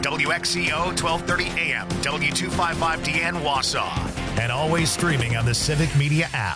WXEO 1230 AM, W255DN Wausau, and always streaming on the Civic Media app.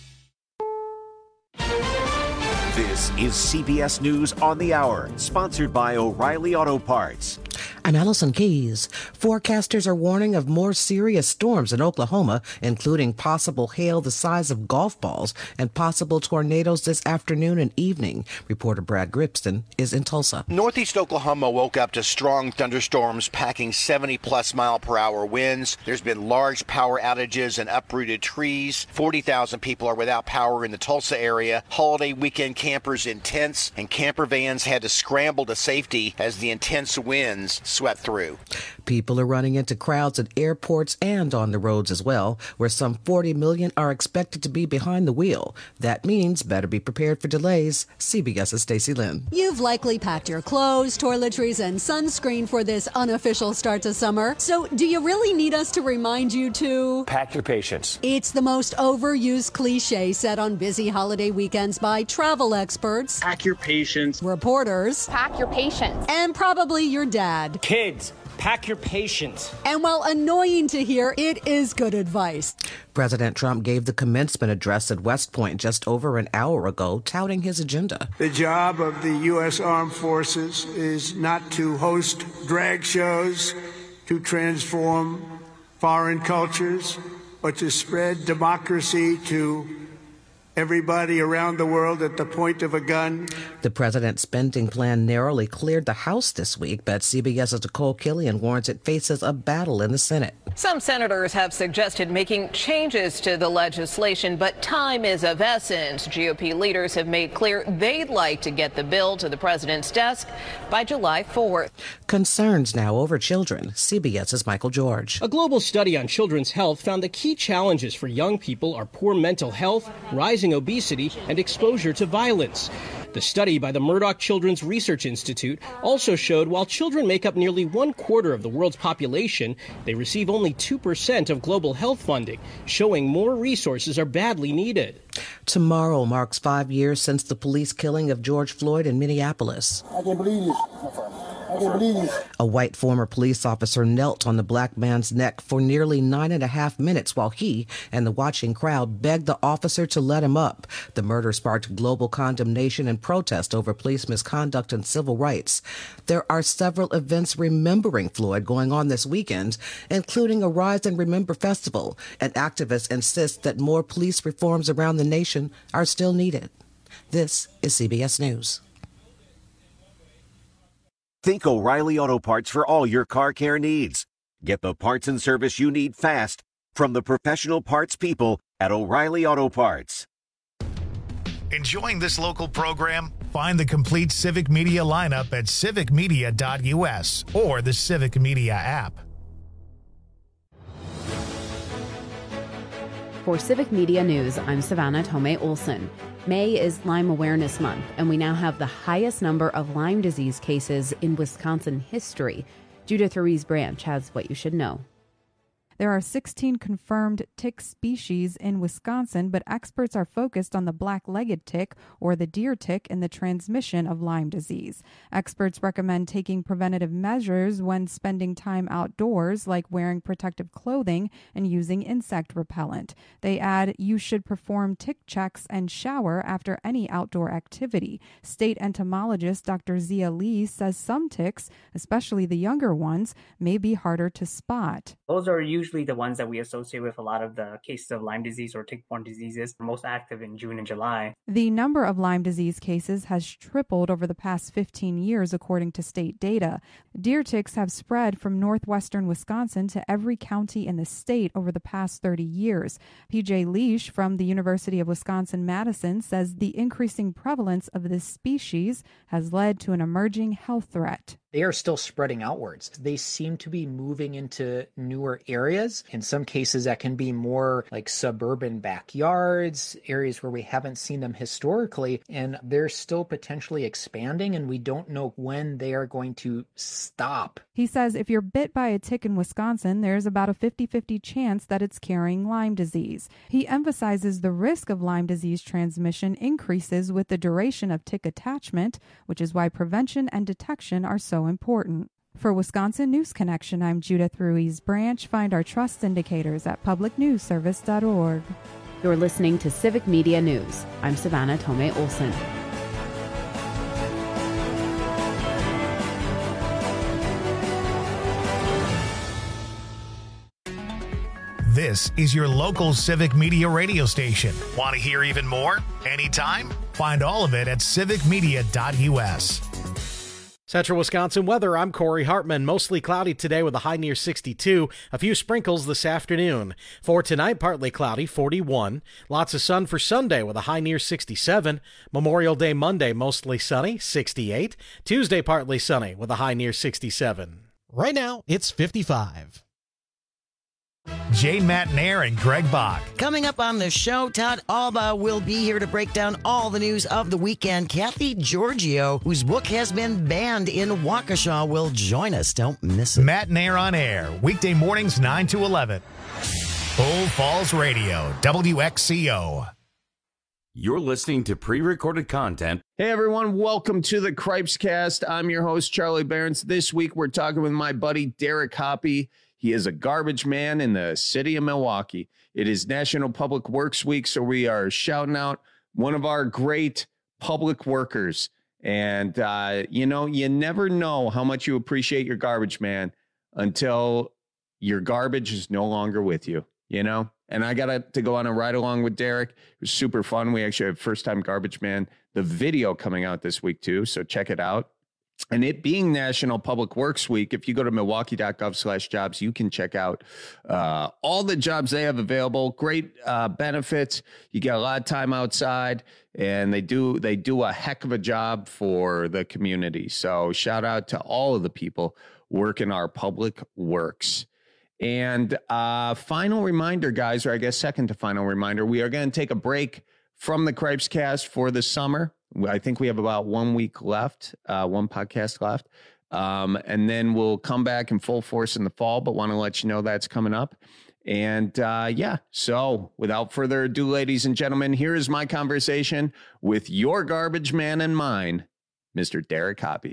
This is CBS News on the Hour, sponsored by O'Reilly Auto Parts. I'm Allison Keyes. Forecasters are warning of more serious storms in Oklahoma, including possible hail the size of golf balls and possible tornadoes this afternoon and evening. Reporter Brad Gripston is in Tulsa. Northeast Oklahoma woke up to strong thunderstorms packing 70-plus mile-per-hour winds. There's been large power outages and uprooted trees. 40,000 people are without power in the Tulsa area. Holiday weekend campers in tents, and camper vans had to scramble to safety as the intense winds swept through. People are running into crowds at airports and on the roads as well, where some 40 million are expected to be behind the wheel. That means better be prepared for delays. CBS's Stacey Lynn. You've likely packed your clothes, toiletries, and sunscreen for this unofficial start to summer. So do you really need us to remind you to pack your patience? It's the most overused cliche said on busy holiday weekends by travel experts. Pack your patience. Reporters. Pack your patience. And probably your dad. Kids, pack your patience. And while annoying to hear, it is good advice. President Trump gave the commencement address at West Point just over an hour ago, touting his agenda. The job of the U.S. Armed Forces is not to host drag shows, to transform foreign cultures, but to spread democracy to everybody around the world at the point of a gun. The president's spending plan narrowly cleared the House this week, but CBS's Nicole Killian warns it faces a battle in the Senate. Some senators have suggested making changes to the legislation, but time is of essence. GOP leaders have made clear they'd like to get the bill to the president's desk by July 4th. Concerns now over children. CBS's Michael George. A global study on children's health found the key challenges for young people are poor mental health, rising obesity, and exposure to violence. The study by the Murdoch Children's Research Institute also showed while children make up nearly 1/4 of the world's population, they receive only 2% of global health funding, showing more resources are badly needed. Tomorrow marks 5 years since the police killing of George Floyd in Minneapolis. I can't believe this. I can't believe this. A white former police officer knelt on the black man's neck for nearly 9.5 minutes while he and the watching crowd begged the officer to let him up. The murder sparked global condemnation and protest over police misconduct and civil rights. There are several events remembering Floyd going on this weekend, including a Rise and Remember festival, and activists insist that more police reforms around the nation are still needed. This is CBS News. Think O'Reilly Auto Parts for all your car care needs. Get the parts and service you need fast from the professional parts people at O'Reilly Auto Parts. Enjoying this local program? Find the complete Civic Media lineup at civicmedia.us or the Civic Media app. For Civic Media News, I'm Savannah Tomei Olson. May is Lyme Awareness Month, and we now have the highest number of Lyme disease cases in Wisconsin history. Judith Ruiz-Branch has what you should know. There are 16 confirmed tick species in Wisconsin, but experts are focused on the black-legged tick or the deer tick and the transmission of Lyme disease. Experts recommend taking preventative measures when spending time outdoors, like wearing protective clothing and using insect repellent. They add you should perform tick checks and shower after any outdoor activity. State entomologist Dr. Zia Lee says some ticks, especially the younger ones, may be harder to spot. Those are usually the ones that we associate with a lot of the cases of Lyme disease or tick-borne diseases, most active in June and July. The number of Lyme disease cases has tripled over the past 15 years, according to state data. Deer ticks have spread from northwestern Wisconsin to every county in the state over the past 30 years. PJ Leish from the University of Wisconsin-Madison says the increasing prevalence of this species has led to an emerging health threat. They are still spreading outwards. They seem to be moving into newer areas. In some cases, that can be more like suburban backyards, areas where we haven't seen them historically, and they're still potentially expanding, and we don't know when they are going to stop. He says if you're bit by a tick in Wisconsin, there's about a 50-50 chance that it's carrying Lyme disease. He emphasizes the risk of Lyme disease transmission increases with the duration of tick attachment, which is why prevention and detection are so important. For Wisconsin News Connection, I'm Judith Ruiz Branch. Find our trust indicators at publicnewsservice.org. You're listening to Civic Media News. I'm Savannah Tomei Olson. This is your local Civic Media radio station. Want to hear even more? Anytime? Find all of it at civicmedia.us. Central Wisconsin weather, I'm Corey Hartman. Mostly cloudy today with a high near 62. A few sprinkles this afternoon. For tonight, partly cloudy, 41. Lots of sun for Sunday with a high near 67. Memorial Day Monday, mostly sunny, 68. Tuesday, partly sunny with a high near 67. Right now, it's 55. Jane Matnair and Greg Bach. Coming up on the show, Todd Alba will be here to break down all the news of the weekend. Kathy Giorgio, whose book has been banned in Waukesha, will join us. Don't miss it. Matnair on air, weekday mornings 9 to 11. Bull Falls Radio, WXCO. You're listening to pre-recorded content. Hey everyone, welcome to the Cripes Cast. I'm your host, Charlie Behrens. This week we're talking with my buddy Derek Hoppy. He is a garbage man in the city of Milwaukee. It is National Public Works Week, so we are shouting out one of our great public workers. And, you never know how much you appreciate your garbage man until your garbage is no longer with you, And I got to go on a ride along with Derek. It was super fun. We actually have First Time Garbage Man, the video coming out this week, too, so check it out. And it being National Public Works Week, if you go to milwaukee.gov/jobs, you can check out all the jobs they have available. Great benefits. You get a lot of time outside, and they do a heck of a job for the community. So shout out to all of the people working our public works. And final reminder, guys, or I guess second to final reminder, we are going to take a break from the Cripes Cast for the summer. I think we have about 1 week left, one podcast left. And then we'll come back in full force in the fall, but want to let you know that's coming up. And so without further ado, ladies and gentlemen, here is my conversation with your garbage man and mine, Mr. Derek Hoppy.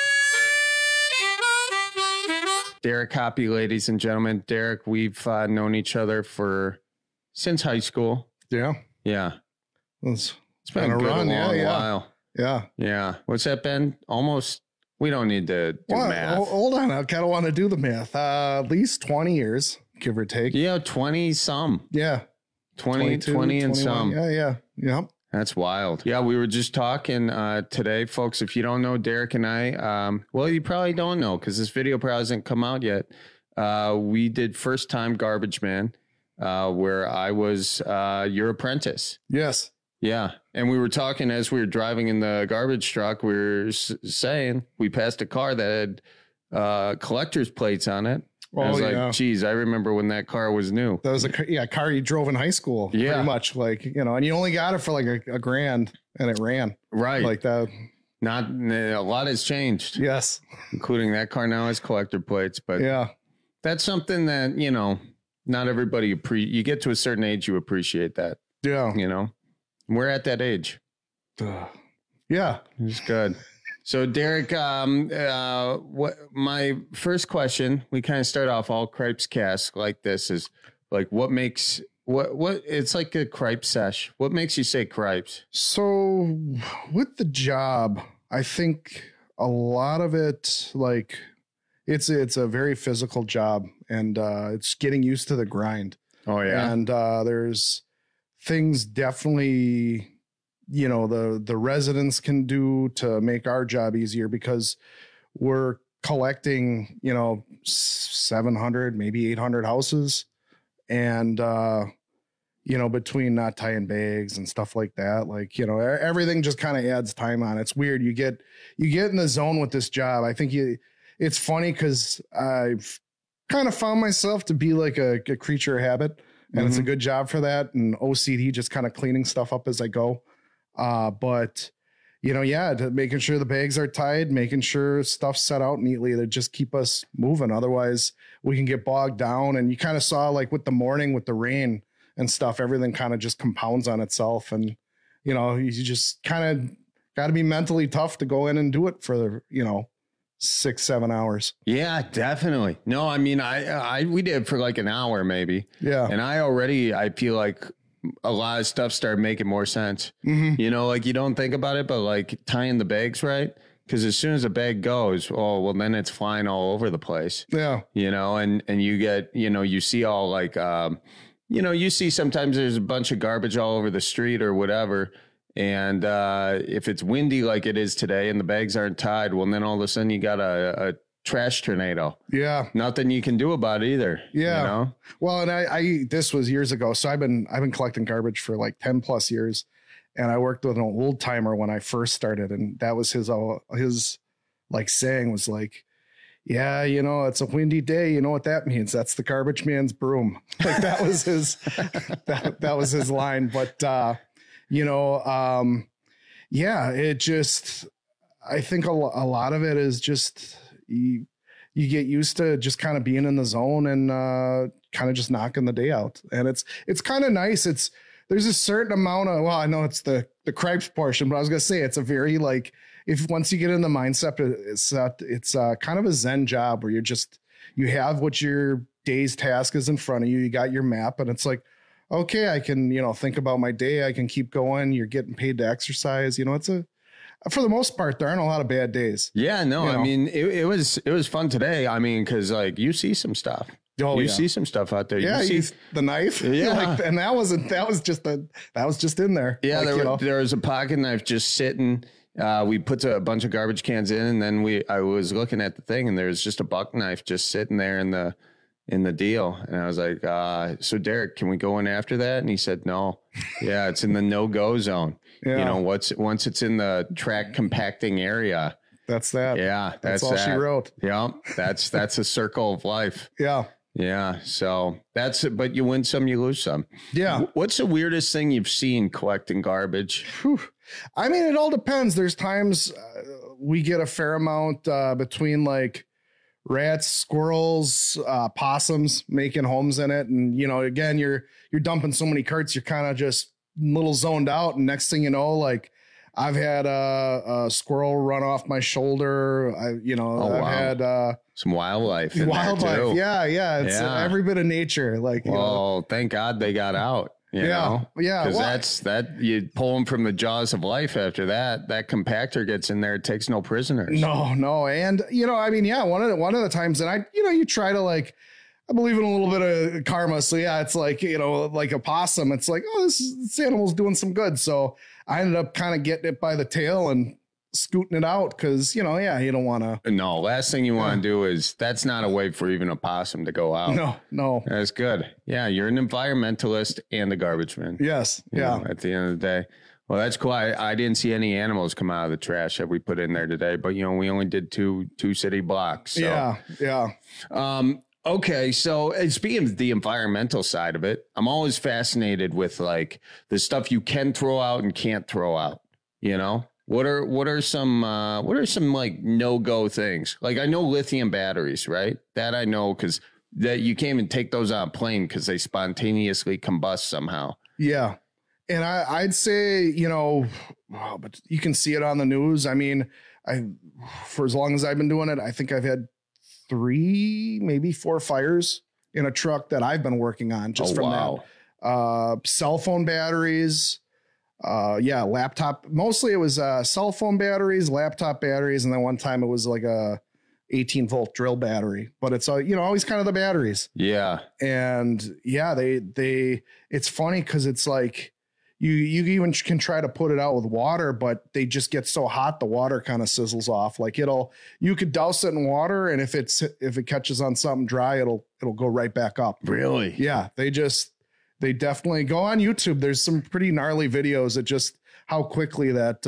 Derek Hoppy, ladies and gentlemen. Derek, we've known each other since high school. Yeah. Yeah. It's been a run, while. Yeah. What's that been? Almost. We don't need to do math. Hold on. I kind of want to do the math. At least 20 years, give or take. Yeah, 20 some. Yeah. 20 and 21. Some. Yeah. Yep. That's wild. Yeah, we were just talking today, folks. If you don't know Derek and I, well, you probably don't know because this video probably hasn't come out yet. We did First Time Garbage Man, where I was your apprentice. Yes. Yeah. And we were talking as we were driving in the garbage truck. We were saying we passed a car that had collector's plates on it. Oh, I was like, geez, I remember when that car was new. That was a car you drove in high school. Yeah. Pretty much and you only got it for like a grand and it ran. Right. Like that. Not a lot has changed. Yes. Including that car now has collector plates. But yeah, that's something that, not everybody you get to a certain age, you appreciate that. Yeah. We're at that age. Yeah. It's good. So, Derek, what my first question, we kind of start off all Cripes Cast like this is like, what makes what it's like a Cripe sesh. What makes you say Cripes? So with the job, I think a lot of it, like it's a very physical job and it's getting used to the grind. Oh, yeah. And there's things definitely, the residents can do to make our job easier because we're collecting, 700, maybe 800 houses. And, between not tying bags and stuff like that, everything just kind of adds time on. It's weird. You get in the zone with this job. I think it's funny because I've kind of found myself to be like a creature of habit. And it's a good job for that. And OCD, just kind of cleaning stuff up as I go. But making sure the bags are tied, making sure stuff's set out neatly to just keep us moving. Otherwise we can get bogged down. And you kind of saw like with the morning, with the rain and stuff, everything kind of just compounds on itself. And, you just kind of got to be mentally tough to go in and do it for, 6-7 hours. Yeah, definitely. No, I mean, we did for like an hour maybe. Yeah. And I feel like a lot of stuff started making more sense. Mm-hmm. You know, like you don't think about it, but like tying the bags right. Because as soon as a bag goes, oh, well, then it's flying all over the place. Yeah. You know, and you get, you know, you see all like, you know, you see sometimes there's a bunch of garbage all over the street or whatever. And if it's windy like it is today and the bags aren't tied, well, then all of a sudden you got a trash tornado. Yeah. Nothing you can do about it either. Yeah. You know? Well, and I this was years ago. So I've been collecting garbage for like 10 plus years. And I worked with an old timer when I first started. And that was his like saying was like, yeah, you know, it's a windy day. You know what that means? That's the garbage man's broom. Like that was his, that was his line. But, you know, yeah, it just, I think a lot of it is just, you get used to just kind of being in the zone and kind of just knocking the day out. And it's kind of nice. There's a certain amount of, well, I know it's the Cripes portion, but I was going to say it's a very like, if once you get in the mindset, it's kind of a Zen job where you have what your day's task is in front of you. You got your map and it's like, okay, I can, you know, think about my day. I can keep going. You're getting paid to exercise. You know, for the most part, there aren't a lot of bad days. Yeah, no, You know? I mean, it was fun today. I mean, cause like you see some stuff. Oh, you yeah. see some stuff out there. Yeah, you see the knife. Yeah. Like, and that was just in there. Yeah, like, there was a pocket knife just sitting. We put a bunch of garbage cans in, and then I was looking at the thing, and there was just a buck knife just sitting there in the deal. And I was like, so Derek, can we go in after that? And he said, no. Yeah, it's in the no-go zone. Yeah. You know, once it's in the track compacting area. That's that. Yeah, that's all she wrote. Yeah, that's a circle of life. Yeah. Yeah. So that's it. But you win some, you lose some. Yeah. What's the weirdest thing you've seen collecting garbage? Whew. I mean, it all depends. There's times we get a fair amount between like rats, squirrels, possums making homes in it. And, you know, again, you're dumping so many carts, you're kind of just a little zoned out. And next thing you know, like I've had a squirrel run off my shoulder. I've had some wildlife. Wildlife. Yeah. It's every bit of nature. Like, well, thank God they got out. You know? Yeah. Because you pull them from the jaws of life after that compactor gets in there. It takes no prisoners. No. And, you know, I mean, yeah, one of the times and you try to like, I believe in a little bit of karma. So yeah, it's like, you know, like a possum. It's like, oh, this animal's doing some good. So I ended up kind of getting it by the tail and scooting it out because, you know, yeah, you don't want to. No, last thing you want to do is that's not a way for even a possum to go out. No. That's good. Yeah, you're an environmentalist and a garbage man. Yes. Yeah. At the end of the day. Well, that's cool. I didn't see any animals come out of the trash that we put in there today, but, you know, we only did two city blocks. So. Yeah. Okay, so speaking of the environmental side of it, I'm always fascinated with like the stuff you can throw out and can't throw out. You know, what are some like no-go things? Like I know lithium batteries, right? That I know because that you can't even take those on a plane because they spontaneously combust somehow. Yeah, and I'd say, you know, but you can see it on the news. I mean, for as long as I've been doing it, I think I've had 3, maybe 4 fires in a truck that I've been working on just from that. Cell phone batteries, laptop. Mostly it was cell phone batteries, laptop batteries, and then one time it was like a 18-volt drill battery. But it's always kind of the batteries. Yeah, and yeah, they. It's funny because it's like. You even can try to put it out with water, but they just get so hot the water kind of sizzles off. Like you could douse it in water, and if it catches on something dry, it'll go right back up. Really? Yeah. They definitely go on YouTube. There's some pretty gnarly videos of just how quickly that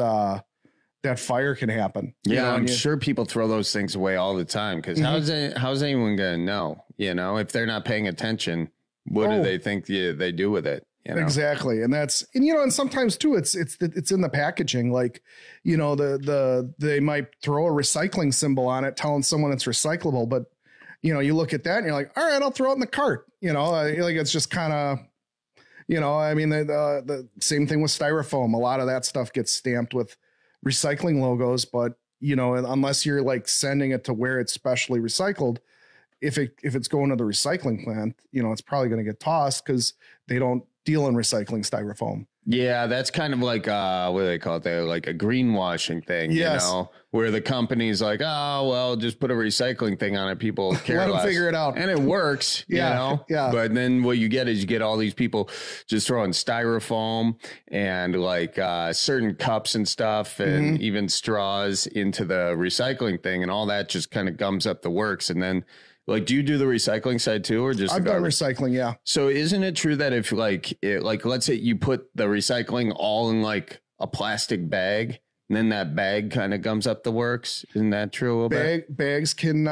fire can happen. Yeah, I'm sure people throw those things away all the time because how's anyone gonna know? You know, if they're not paying attention, what do they think they do with it? You know? Exactly. And sometimes too, it's in the packaging. Like, you know, they might throw a recycling symbol on it, telling someone it's recyclable. But, you know, you look at that and you're like, all right, I'll throw it in the cart. You know, like it's just kind of, you know, I mean, the same thing with styrofoam. A lot of that stuff gets stamped with recycling logos, but you know, unless you're like sending it to where it's specially recycled, if it's going to the recycling plant, you know, it's probably going to get tossed because they don't deal in recycling styrofoam. Yeah, that's kind of like what do they call it? They're like a greenwashing thing, yes. You know, where the company's like, oh, well, just put a recycling thing on it. People care Let less. them figure it out. And it works, Yeah, you know? yeah. But then what you get is you get all these people just throwing styrofoam and like certain cups and stuff and even straws into the recycling thing. And all that just kind of gums up the works. And then like, do you do the recycling side too, or just I've done recycling? Yeah. So isn't it true that if like let's say you put the recycling all in like a plastic bag, and then that bag kind of gums up the works? Isn't that true? A little bit? Bags can,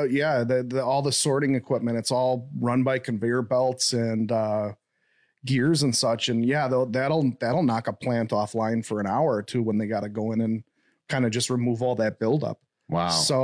all the sorting equipment, it's all run by conveyor belts and gears and such. And yeah, that'll knock a plant offline for an hour or two when they got to go in and kind of just remove all that buildup. Wow.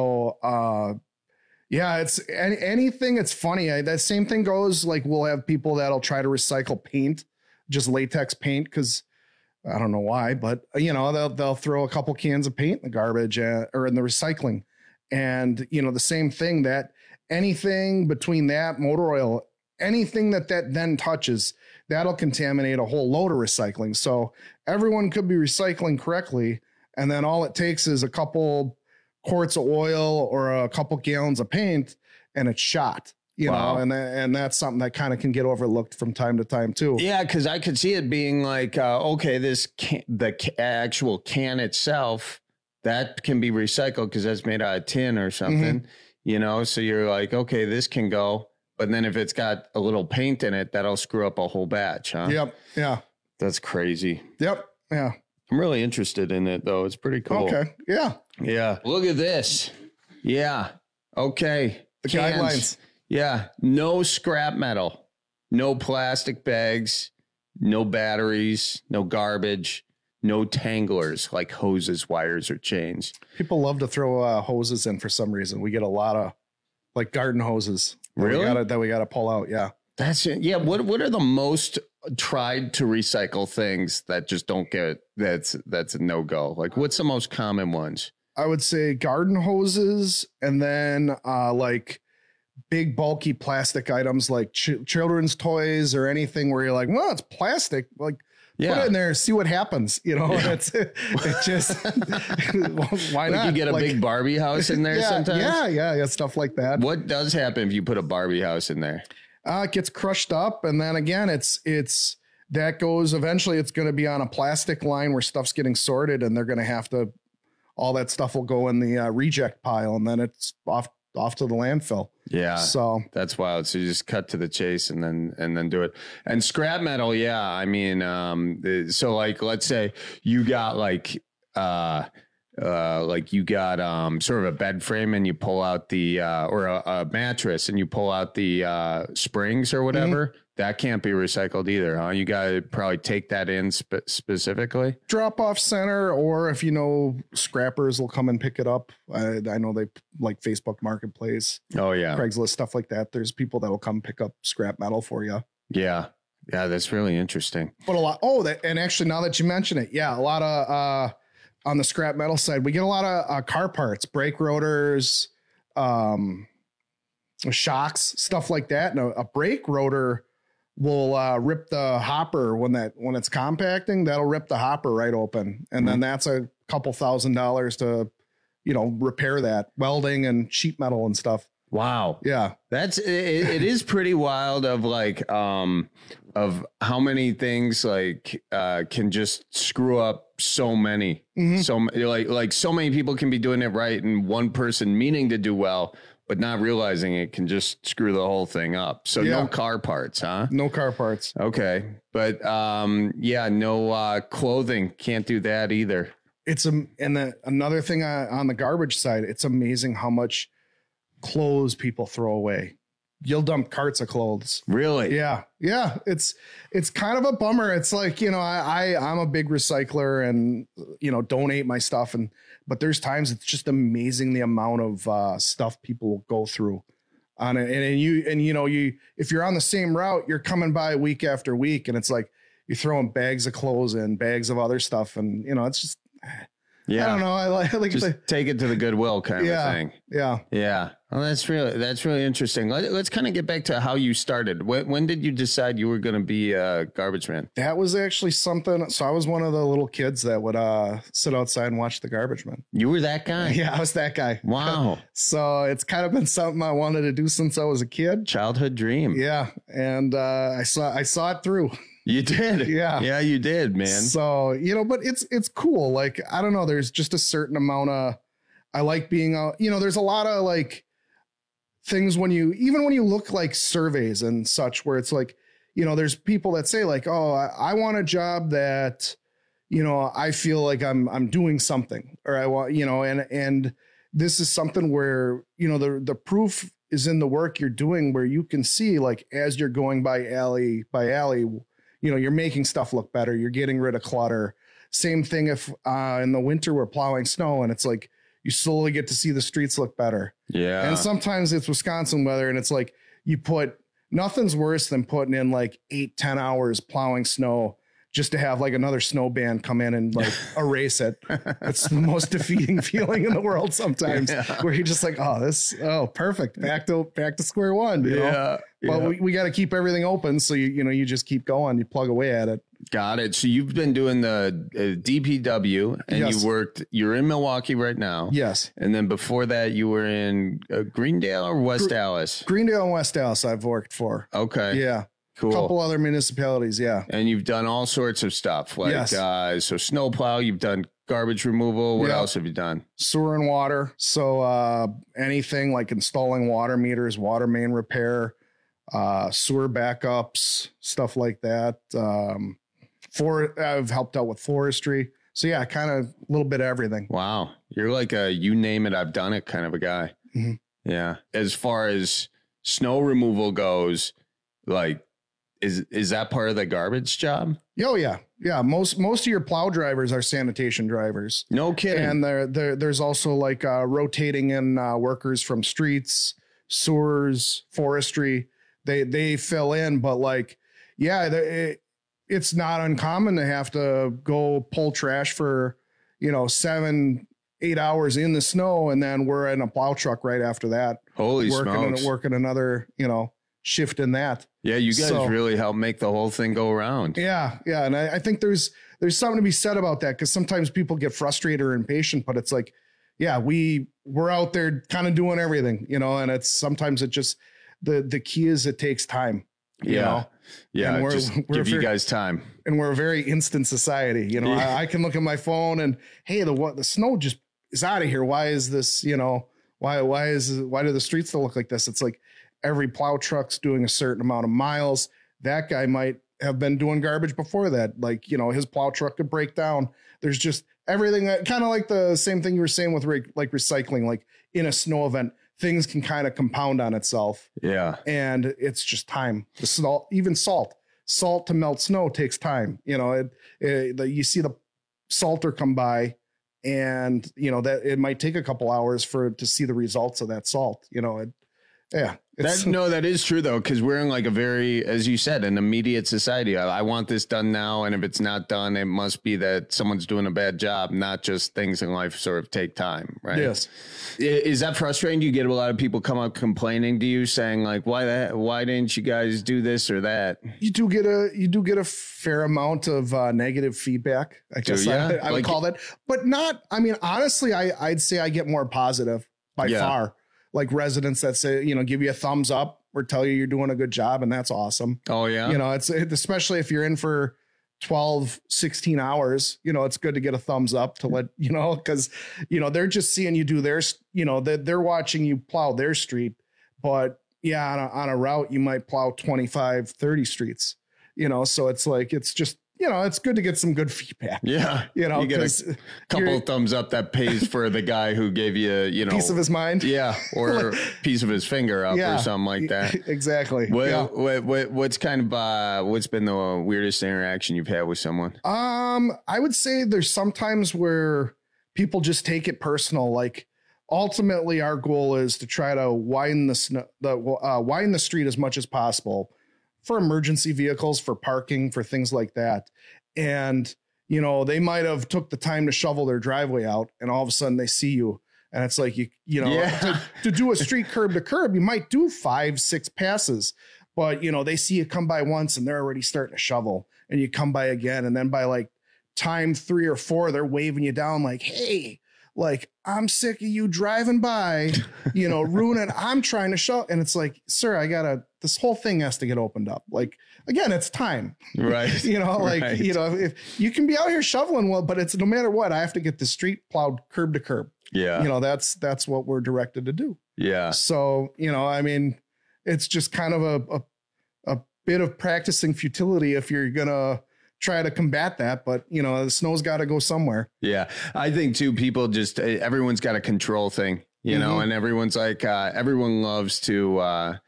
So, yeah, it's anything. It's funny. That same thing goes like we'll have people that'll try to recycle paint, just latex paint, because I don't know why, but you know they'll throw a couple cans of paint in the garbage or in the recycling, and you know the same thing, that anything between that, motor oil, anything that then touches, that'll contaminate a whole load of recycling. So everyone could be recycling correctly, and then all it takes is a couple quarts of oil or a couple gallons of paint and it's shot, you know, and that's something that kind of can get overlooked from time to time too. Yeah. Cause I could see it being like, okay, the actual can itself that can be recycled cause that's made out of tin or something, you know? So you're like, okay, this can go, but then if it's got a little paint in it, that'll screw up a whole batch. Huh? Yep. Yeah. That's crazy. Yep. Yeah. I'm really interested in it though. It's pretty cool. Okay. Yeah. Yeah. Look at this. Yeah. Okay. The guidelines. Yeah. No scrap metal, no plastic bags, no batteries, no garbage, no tanglers like hoses, wires, or chains. People love to throw hoses in for some reason. We get a lot of like garden hoses. Really? That we got to pull out. Yeah. That's it. Yeah. What are the most tried to recycle things that just don't get, that's a no-go? Like what's the most common ones? I would say garden hoses, and then like big bulky plastic items like children's toys or anything where you're like, well, it's plastic. Like put it in there, see what happens. You know, it just why not? You get a big Barbie house in there sometimes. Yeah, stuff like that. What does happen if you put a Barbie house in there? It gets crushed up, and then again, it's that goes eventually. It's going to be on a plastic line where stuff's getting sorted, and they're going to have to. All that stuff will go in the reject pile, and then it's off to the landfill. Yeah. So that's wild. So you just cut to the chase and then do it. And scrap metal. Yeah. I mean, so like, let's say you got like you got sort of a bed frame and you pull out the or a mattress and you pull out the springs or whatever. That can't be recycled either, huh? You got to probably take that in specifically. Drop off center, or if you know, scrappers will come and pick it up. I know they like Facebook Marketplace. Oh yeah, Craigslist, stuff like that. There's people that will come pick up scrap metal for you. Yeah, that's really interesting. But a lot. And actually, now that you mention it, yeah, a lot of on the scrap metal side, we get a lot of car parts, brake rotors, shocks, stuff like that. And a brake rotor will rip the hopper when it's compacting. That'll rip the hopper right open, and then that's a couple $1,000s to, you know, repair that, welding and sheet metal and stuff. Wow. Yeah, that's it is pretty wild of like of how many things like can just screw up so many. So like so many people can be doing it right, and one person meaning to do well but not realizing it can just screw the whole thing up. So no car parts, huh? No car parts. Okay. But no clothing. Can't do that either. Another thing on the garbage side, it's amazing how much clothes people throw away. You'll dump carts of clothes. Really? Yeah. Yeah. It's kind of a bummer. It's like, you know, I'm a big recycler and, you know, donate my stuff. But there's times it's just amazing the amount of stuff people will go through on it. And if you're on the same route, you're coming by week after week, and it's like you're throwing bags of clothes and bags of other stuff. And, you know, it's just, Yeah. I don't know. I like just take it to the Goodwill kind of thing. Yeah. Yeah. Well, that's really interesting. Let's kind of get back to how you started. When did you decide you were going to be a garbage man? That was actually something. So I was one of the little kids that would sit outside and watch the garbage man. You were that guy? Yeah, I was that guy. Wow. So it's kind of been something I wanted to do since I was a kid. Childhood dream. Yeah. And I saw it through. You did. Yeah. Yeah, you did, man. So, but it's cool. Like, I don't know. There's just a certain amount of, I like being out, there's a lot of like things when you look like surveys and such, where it's like, there's people that say like, oh, I want a job that, I feel like I'm doing something, or I want, and this is something where, the proof is in the work you're doing, where you can see like, as you're going by alley, you're making stuff look better. You're getting rid of clutter. Same thing if in the winter we're plowing snow and it's like you slowly get to see the streets look better. Yeah. And sometimes it's Wisconsin weather and it's like nothing's worse than putting in like 8-10 hours plowing snow just to have like another snow band come in and like erase it. It's the most defeating feeling in the world sometimes, where you're just like, perfect. Back to square one. You know? But we got to keep everything open. So you just keep going, you plug away at it. Got it. So you've been doing the DPW and Yes. you're in Milwaukee right now. Yes. And then before that you were in Greendale or West Dallas? Greendale and West Dallas I've worked for. Okay. Yeah. Cool. A couple other municipalities. Yeah. And you've done all sorts of stuff like, so snowplow, you've done garbage removal. What else have you done? Sewer and water. So anything like installing water meters, water main repair, sewer backups, stuff like that. I've helped out with forestry. So yeah, kind of a little bit of everything. Wow. You're like a you name it, I've done it kind of a guy. Mm-hmm. Yeah. As far as snow removal goes, like, is that part of the garbage job? Oh yeah. Yeah. Most of your plow drivers are sanitation drivers. No kidding. And there's also like rotating in workers from streets, sewers, forestry. They fill in, but like, it's not uncommon to have to go pull trash for, 7-8 hours in the snow. And then we're in a plow truck right after that. Holy smokes. Working another, shift in that. Yeah. You guys really help make the whole thing go around. Yeah. Yeah. And I think there's something to be said about that. Cause sometimes people get frustrated or impatient, but it's like, yeah, we're out there kind of doing everything, and sometimes it just, the key is it takes time. Yeah. And just give you guys time. And we're a very instant society. I can look at my phone and, hey, the snow just is out of here. Why is this, why do the streets still look like this? It's like every plow truck's doing a certain amount of miles. That guy might have been doing garbage before that. Like, his plow truck could break down. There's just everything that kind of like the same thing you were saying with like recycling, like in a snow event, things can kind of compound on itself. Yeah. And it's just time. The salt, even salt to melt snow takes time. You see the salter come by and that it might take a couple hours to see the results of that salt, That is true though, because we're in like a very, as you said, an immediate society. I want this done now, and if it's not done, it must be that someone's doing a bad job, not just things in life sort of take time, right? Yes. Is that frustrating? Do you get a lot of people come up complaining to you, saying like, why didn't you guys do this or that? You do get a fair amount of negative feedback, I guess I would call that, but not. I mean, honestly, I'd say I get more positive by far. Like residents that say, give you a thumbs up or tell you you're doing a good job. And that's awesome. Oh yeah. It's especially if you're in for 12, 16 hours, it's good to get a thumbs up to let, cause they're just seeing you do theirs, they're watching you plow their street, but on a route, you might plow 25, 30 streets, so it's like, it's just, it's good to get some good feedback. Yeah. You get a couple thumbs up that pays for the guy who gave you, piece of his mind. Yeah. Or piece of his finger up or something like that. Exactly. What's been the weirdest interaction you've had with someone? I would say there's sometimes where people just take it personal. Like ultimately our goal is to try to widen the street as much as possible for emergency vehicles, for parking, for things like that. And, you know, they might have took the time to shovel their driveway out, and all of a sudden they see you. And it's like, you know, to do a street curb to curb, you might do 5-6 passes, but, you know, they see you come by once and they're already starting to shovel, and you come by again. And then by like time 3 or 4, they're waving you down like, hey, like, I'm sick of you driving by, you know, ruining, I'm trying to show. And it's like, sir, this whole thing has to get opened up. Like, again, it's time, right? You know, like, right. You know, if you can be out here shoveling, well, but it's no matter what, I have to get the street plowed curb to curb. Yeah. You know, that's what we're directed to do. Yeah. So, you know, I mean, it's just kind of a bit of practicing futility if you're going to try to combat that, but you know, the snow's got to go somewhere. Yeah. I think too, people just, everyone's got a control thing, you know, and everyone's like, everyone loves to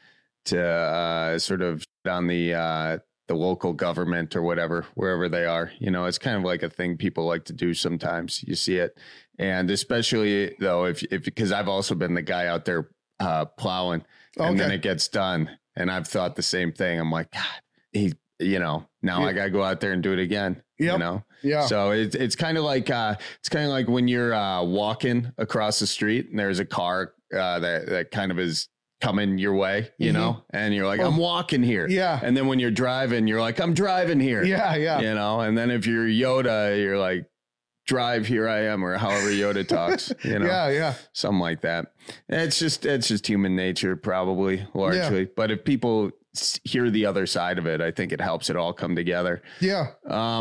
sort of on the local government or whatever, wherever they are, you know, it's kind of like a thing people like to do. Sometimes you see it. And especially though, if because I've also been the guy out there plowing, and then it gets done. And I've thought the same thing. I'm like, God, now I got to go out there and do it again. Yep. You know? Yeah. So it's kind of like when you're walking across the street and there's a car that kind of is coming your way, you know, and you're like, I'm walking here. Yeah. And then when you're driving, you're like, I'm driving here. Yeah. Yeah. You know, and then if you're Yoda, you're like, drive, here I am, or however Yoda talks, you know, yeah, something like that. It's just human nature, probably largely. Yeah. But if people hear the other side of it, I think it helps it all come together. Yeah.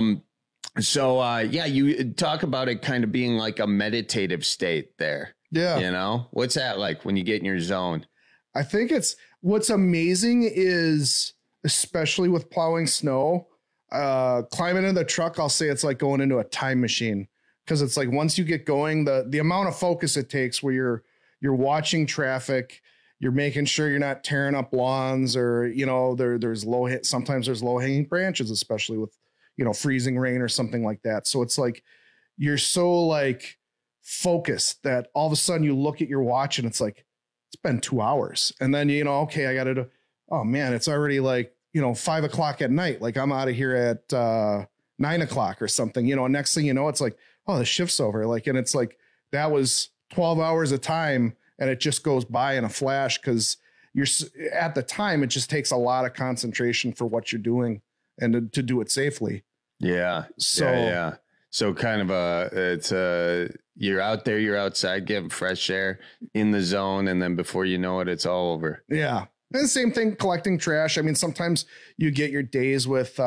So you talk about it kind of being like a meditative state there. Yeah. You know, what's that like when you get in your zone? I think what's amazing is, especially with plowing snow, climbing in the truck, I'll say it's like going into a time machine. Because it's like once you get going, the amount of focus it takes where you're watching traffic, you're making sure you're not tearing up lawns, or, you know, sometimes there's low hanging branches, especially with, you know, freezing rain or something like that. So it's like you're so like focused that all of a sudden you look at your watch and it's like, it's been 2 hours. And then, you know, okay, I got to do, oh man, it's already like, you know, 5 o'clock at night. Like I'm out of here at 9 o'clock or something, you know, next thing you know, it's like, oh, the shift's over. Like, and it's like, that was 12 hours of time and it just goes by in a flash. Cause at the time, it just takes a lot of concentration for what you're doing and to do it safely. Yeah. So, So kind of you're out there, you're outside, getting fresh air in the zone. And then before you know it, it's all over. Yeah. And the same thing, collecting trash. I mean, sometimes you get your days with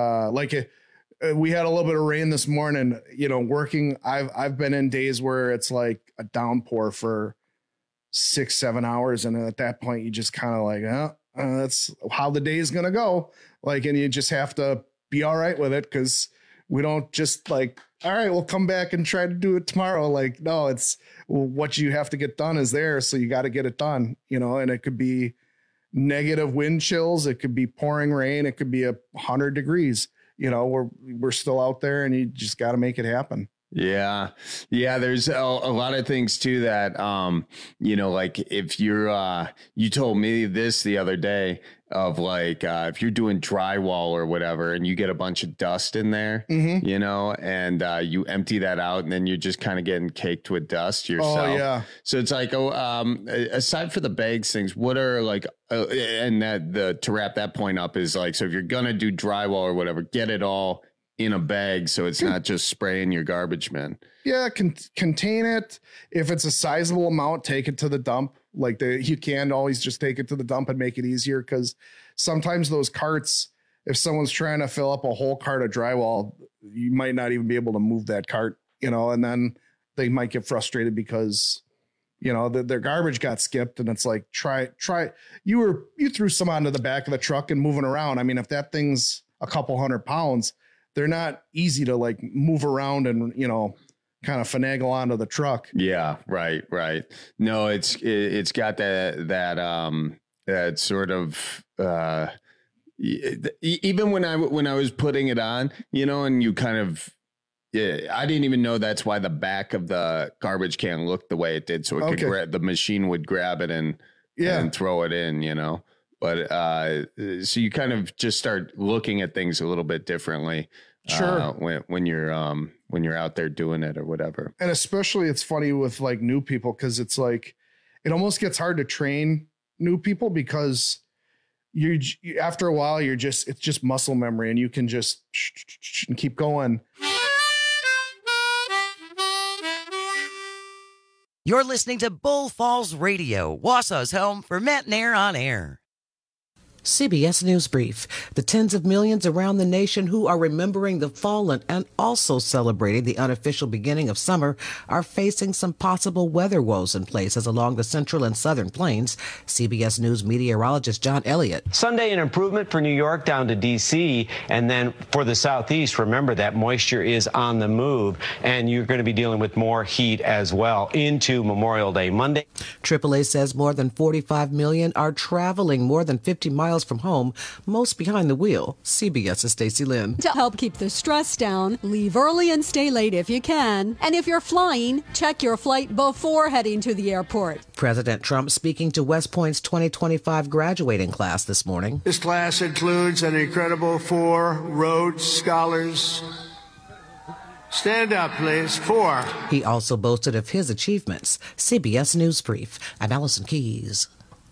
we had a little bit of rain this morning, you know, working. I've been in days where it's like a downpour for 6-7 hours. And at that point, you just kind of like, that's how the day is going to go. Like, and you just have to be all right with it. Cause we don't just like, all right, we'll come back and try to do it tomorrow. Like, no, it's what you have to get done is there. So you got to get it done, you know, and it could be negative wind chills. It could be pouring rain. It could be 100 degrees. You know, we're still out there and you just got to make it happen. Yeah. Yeah. There's a lot of things too that, you know, like if you're, you told me this the other day of like, if you're doing drywall or whatever, and you get a bunch of dust in there, you know, and, you empty that out and then you're just kind of getting caked with dust yourself. Oh yeah. So it's like, aside for the bags things, what are like, and to wrap that point up is like, so if you're going to do drywall or whatever, get it all in a bag so it's not just spraying your garbage bin. Yeah, contain it. If it's a sizable amount, take it to the dump. Like you can always just take it to the dump and make it easier, because sometimes those carts, if someone's trying to fill up a whole cart of drywall, you might not even be able to move that cart, you know, and then they might get frustrated because, you know, their garbage got skipped, and it's like, try. You threw some onto the back of the truck and moving around. I mean, if that thing's a couple 100 pounds, they're not easy to like move around and, you know, kind of finagle onto the truck. Yeah. Right. No, it's got that sort of, even when I was putting it on, you know, and you kind of, I didn't even know that's why the back of the garbage can looked the way it did. So it could the machine would grab it and throw it in, you know. But so you kind of just start looking at things a little bit differently. Sure. When you're when you're out there doing it or whatever. And especially it's funny with like new people, because it's like it almost gets hard to train new people because you after a while it's just muscle memory and you can just keep going. You're listening to Bull Falls Radio, Wausau's home for Matt Nair on air. CBS News Brief. The tens of millions around the nation who are remembering the fallen and also celebrating the unofficial beginning of summer are facing some possible weather woes in places along the central and southern plains. CBS News meteorologist John Elliott. Sunday, an improvement for New York down to D.C. And then for the southeast, remember that moisture is on the move, and you're going to be dealing with more heat as well into Memorial Day Monday. AAA says more than 45 million are traveling more than 50 miles from home, most behind the wheel. CBS's Stacey Lynn. To help keep the stress down, leave early and stay late if you can. And if you're flying, check your flight before heading to the airport. President Trump speaking to West Point's 2025 graduating class this morning. This class includes an incredible 4 Rhodes Scholars. Stand up, please. 4. He also boasted of his achievements. CBS News Brief. I'm Allison Keys.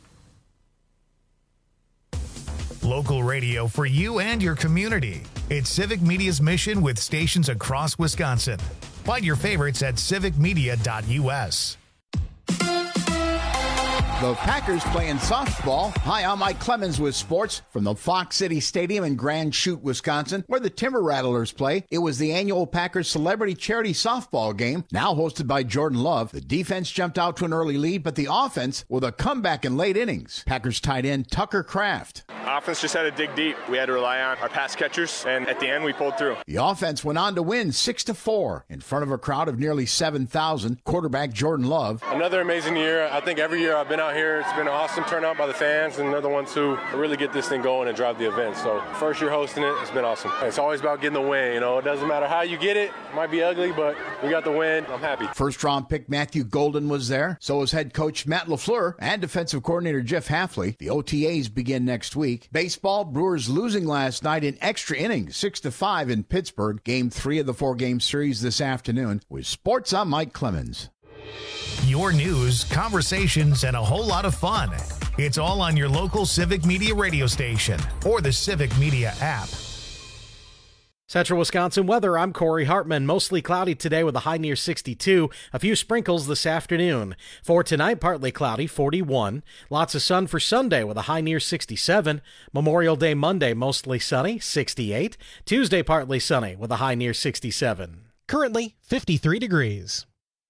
Local radio for you and your community. It's Civic Media's mission with stations across Wisconsin. Find your favorites at civicmedia.us. The Packers playing softball. Hi, I'm Mike Clemens with sports from the Fox City Stadium in Grand Chute, Wisconsin, where the Timber Rattlers play. It was the annual Packers Celebrity Charity Softball game, now hosted by Jordan Love. The defense jumped out to an early lead, but the offense with a comeback in late innings. Packers tight end Tucker Kraft. Offense just had to dig deep. We had to rely on our pass catchers, and at the end, we pulled through. The offense went on to win 6-4 in front of a crowd of nearly 7,000. Quarterback Jordan Love. Another amazing year. I think every year I've been out here, it's been an awesome turnout by the fans, and they're the ones who really get this thing going and drive the event. So first year hosting it, it's been awesome. It's always about getting the win. You know, it doesn't matter how you get it. It might be ugly, but we got the win. I'm happy. First round pick Matthew Golden was there. So was head coach Matt LaFleur and defensive coordinator Jeff Hafley. The OTAs begin next week. Baseball, Brewers losing last night in extra innings, 6-5 in Pittsburgh. Game 3 of the 4-game series this afternoon. With sports, I'm Mike Clemens. Your news, conversations, and a whole lot of fun. It's all on your local Civic Media radio station or the Civic Media app. Central Wisconsin weather, I'm Corey Hartman. Mostly cloudy today with a high near 62. A few sprinkles this afternoon. For tonight, partly cloudy, 41. Lots of sun for Sunday with a high near 67. Memorial Day Monday, mostly sunny, 68. Tuesday, partly sunny with a high near 67. Currently, 53 degrees.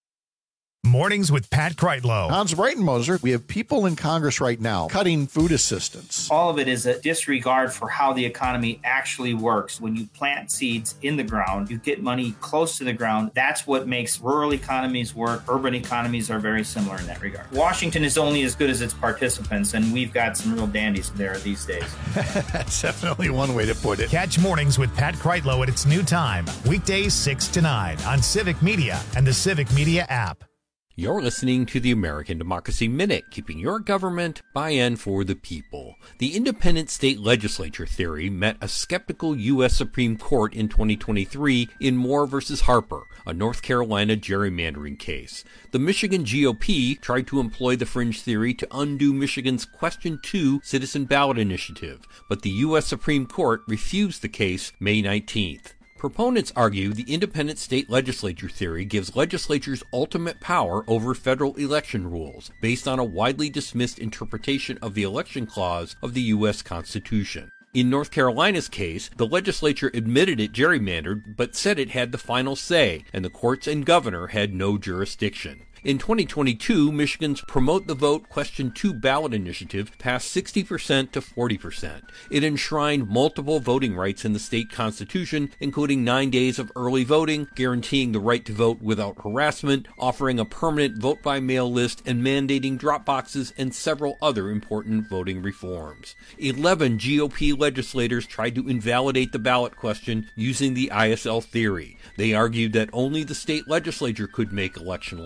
Mornings with Pat Kreitlow. Hans Breitenmoser, we have people in Congress right now cutting food assistance. All of it is a disregard for how the economy actually works. When you plant seeds in the ground, you get money close to the ground. That's what makes rural economies work. Urban economies are very similar in that regard. Washington is only as good as its participants, and we've got some real dandies there these days. That's definitely one way to put it. Catch Mornings with Pat Kreitlow at its new time, weekdays 6 to 9 on Civic Media and the Civic Media app. You're listening to the American Democracy Minute, keeping your government by and for the people. The independent state legislature theory met a skeptical U.S. Supreme Court in 2023 in Moore v. Harper, a North Carolina gerrymandering case. The Michigan GOP tried to employ the fringe theory to undo Michigan's Question 2 citizen ballot initiative, but the U.S. Supreme Court refused the case May 19th. Proponents argue the independent state legislature theory gives legislatures ultimate power over federal election rules, based on a widely dismissed interpretation of the election clause of the U.S. Constitution. In North Carolina's case, the legislature admitted it gerrymandered, but said it had the final say, and the courts and governor had no jurisdiction. In 2022, Michigan's Promote the Vote Question 2 ballot initiative passed 60% to 40%. It enshrined multiple voting rights in the state constitution, including 9 days of early voting, guaranteeing the right to vote without harassment, offering a permanent vote-by-mail list, and mandating drop boxes and several other important voting reforms. 11 GOP legislators tried to invalidate the ballot question using the ISL theory. They argued that only the state legislature could make election law,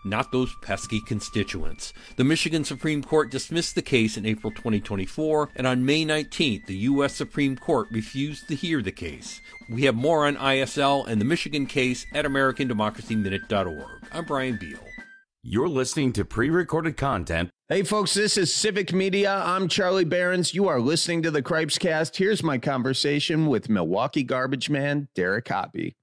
not those pesky constituents. The Michigan Supreme Court dismissed the case in April 2024, and on May 19th, the U.S. Supreme Court refused to hear the case. We have more on ISL and the Michigan case at AmericanDemocracyMinute.org. I'm Brian Beal. You're listening to pre-recorded content. Hey, folks, this is Civic Media. I'm Charlie Behrens. You are listening to the Cripes Cast. Here's my conversation with Milwaukee garbage man Derek Hoppe.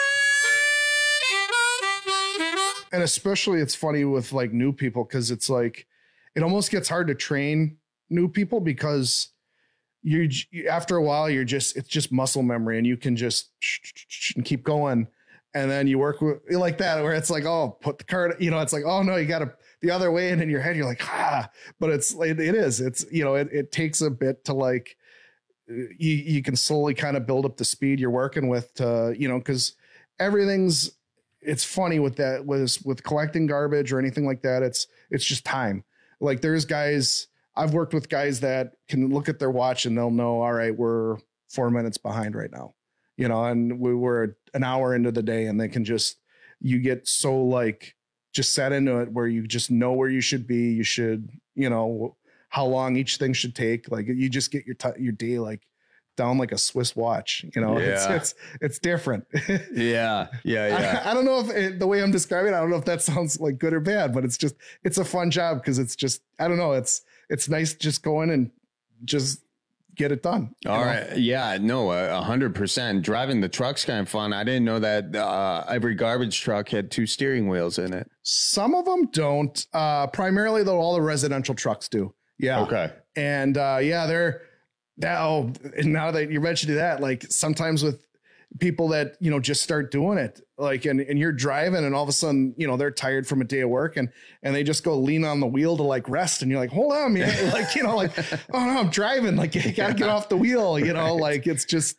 And especially it's funny with like new people because it's like it almost gets hard to train new people because you after a while it's just muscle memory and you can just keep going. And then you work with like that, where it's like, oh, put the card, it's like, oh no, you got to the other way. And in your head, you're like, but it is, it takes a bit to like, you can slowly kind of build up the speed you're working with to, cause it's funny with that, with collecting garbage or anything like that. It's just time. Like there's guys, I've worked with guys that can look at their watch and they'll know, all right, we're 4 minutes behind right now. And we were an hour into the day and they can you get so like just set into it where you just know where you should be. You should, how long each thing should take. Like you just get your day like down like a Swiss watch, it's different. Yeah. I don't know if the way I'm describing it, I don't know if that sounds like good or bad, but it's a fun job because it's just, I don't know. It's nice just going and just get it done. All right. Yeah, no, 100%. Driving the truck's kind of fun. I didn't know that every garbage truck had 2 steering wheels in it. Some of them don't. Primarily, though, all the residential trucks do. Yeah. Okay. And they're now that you mentioned that, like sometimes with people that, just start doing it, like, and you're driving and all of a sudden, they're tired from a day of work and they just go lean on the wheel to like rest. And you're like, hold on, man. Like, oh no, I'm driving. Like you gotta get off the wheel, like it's just,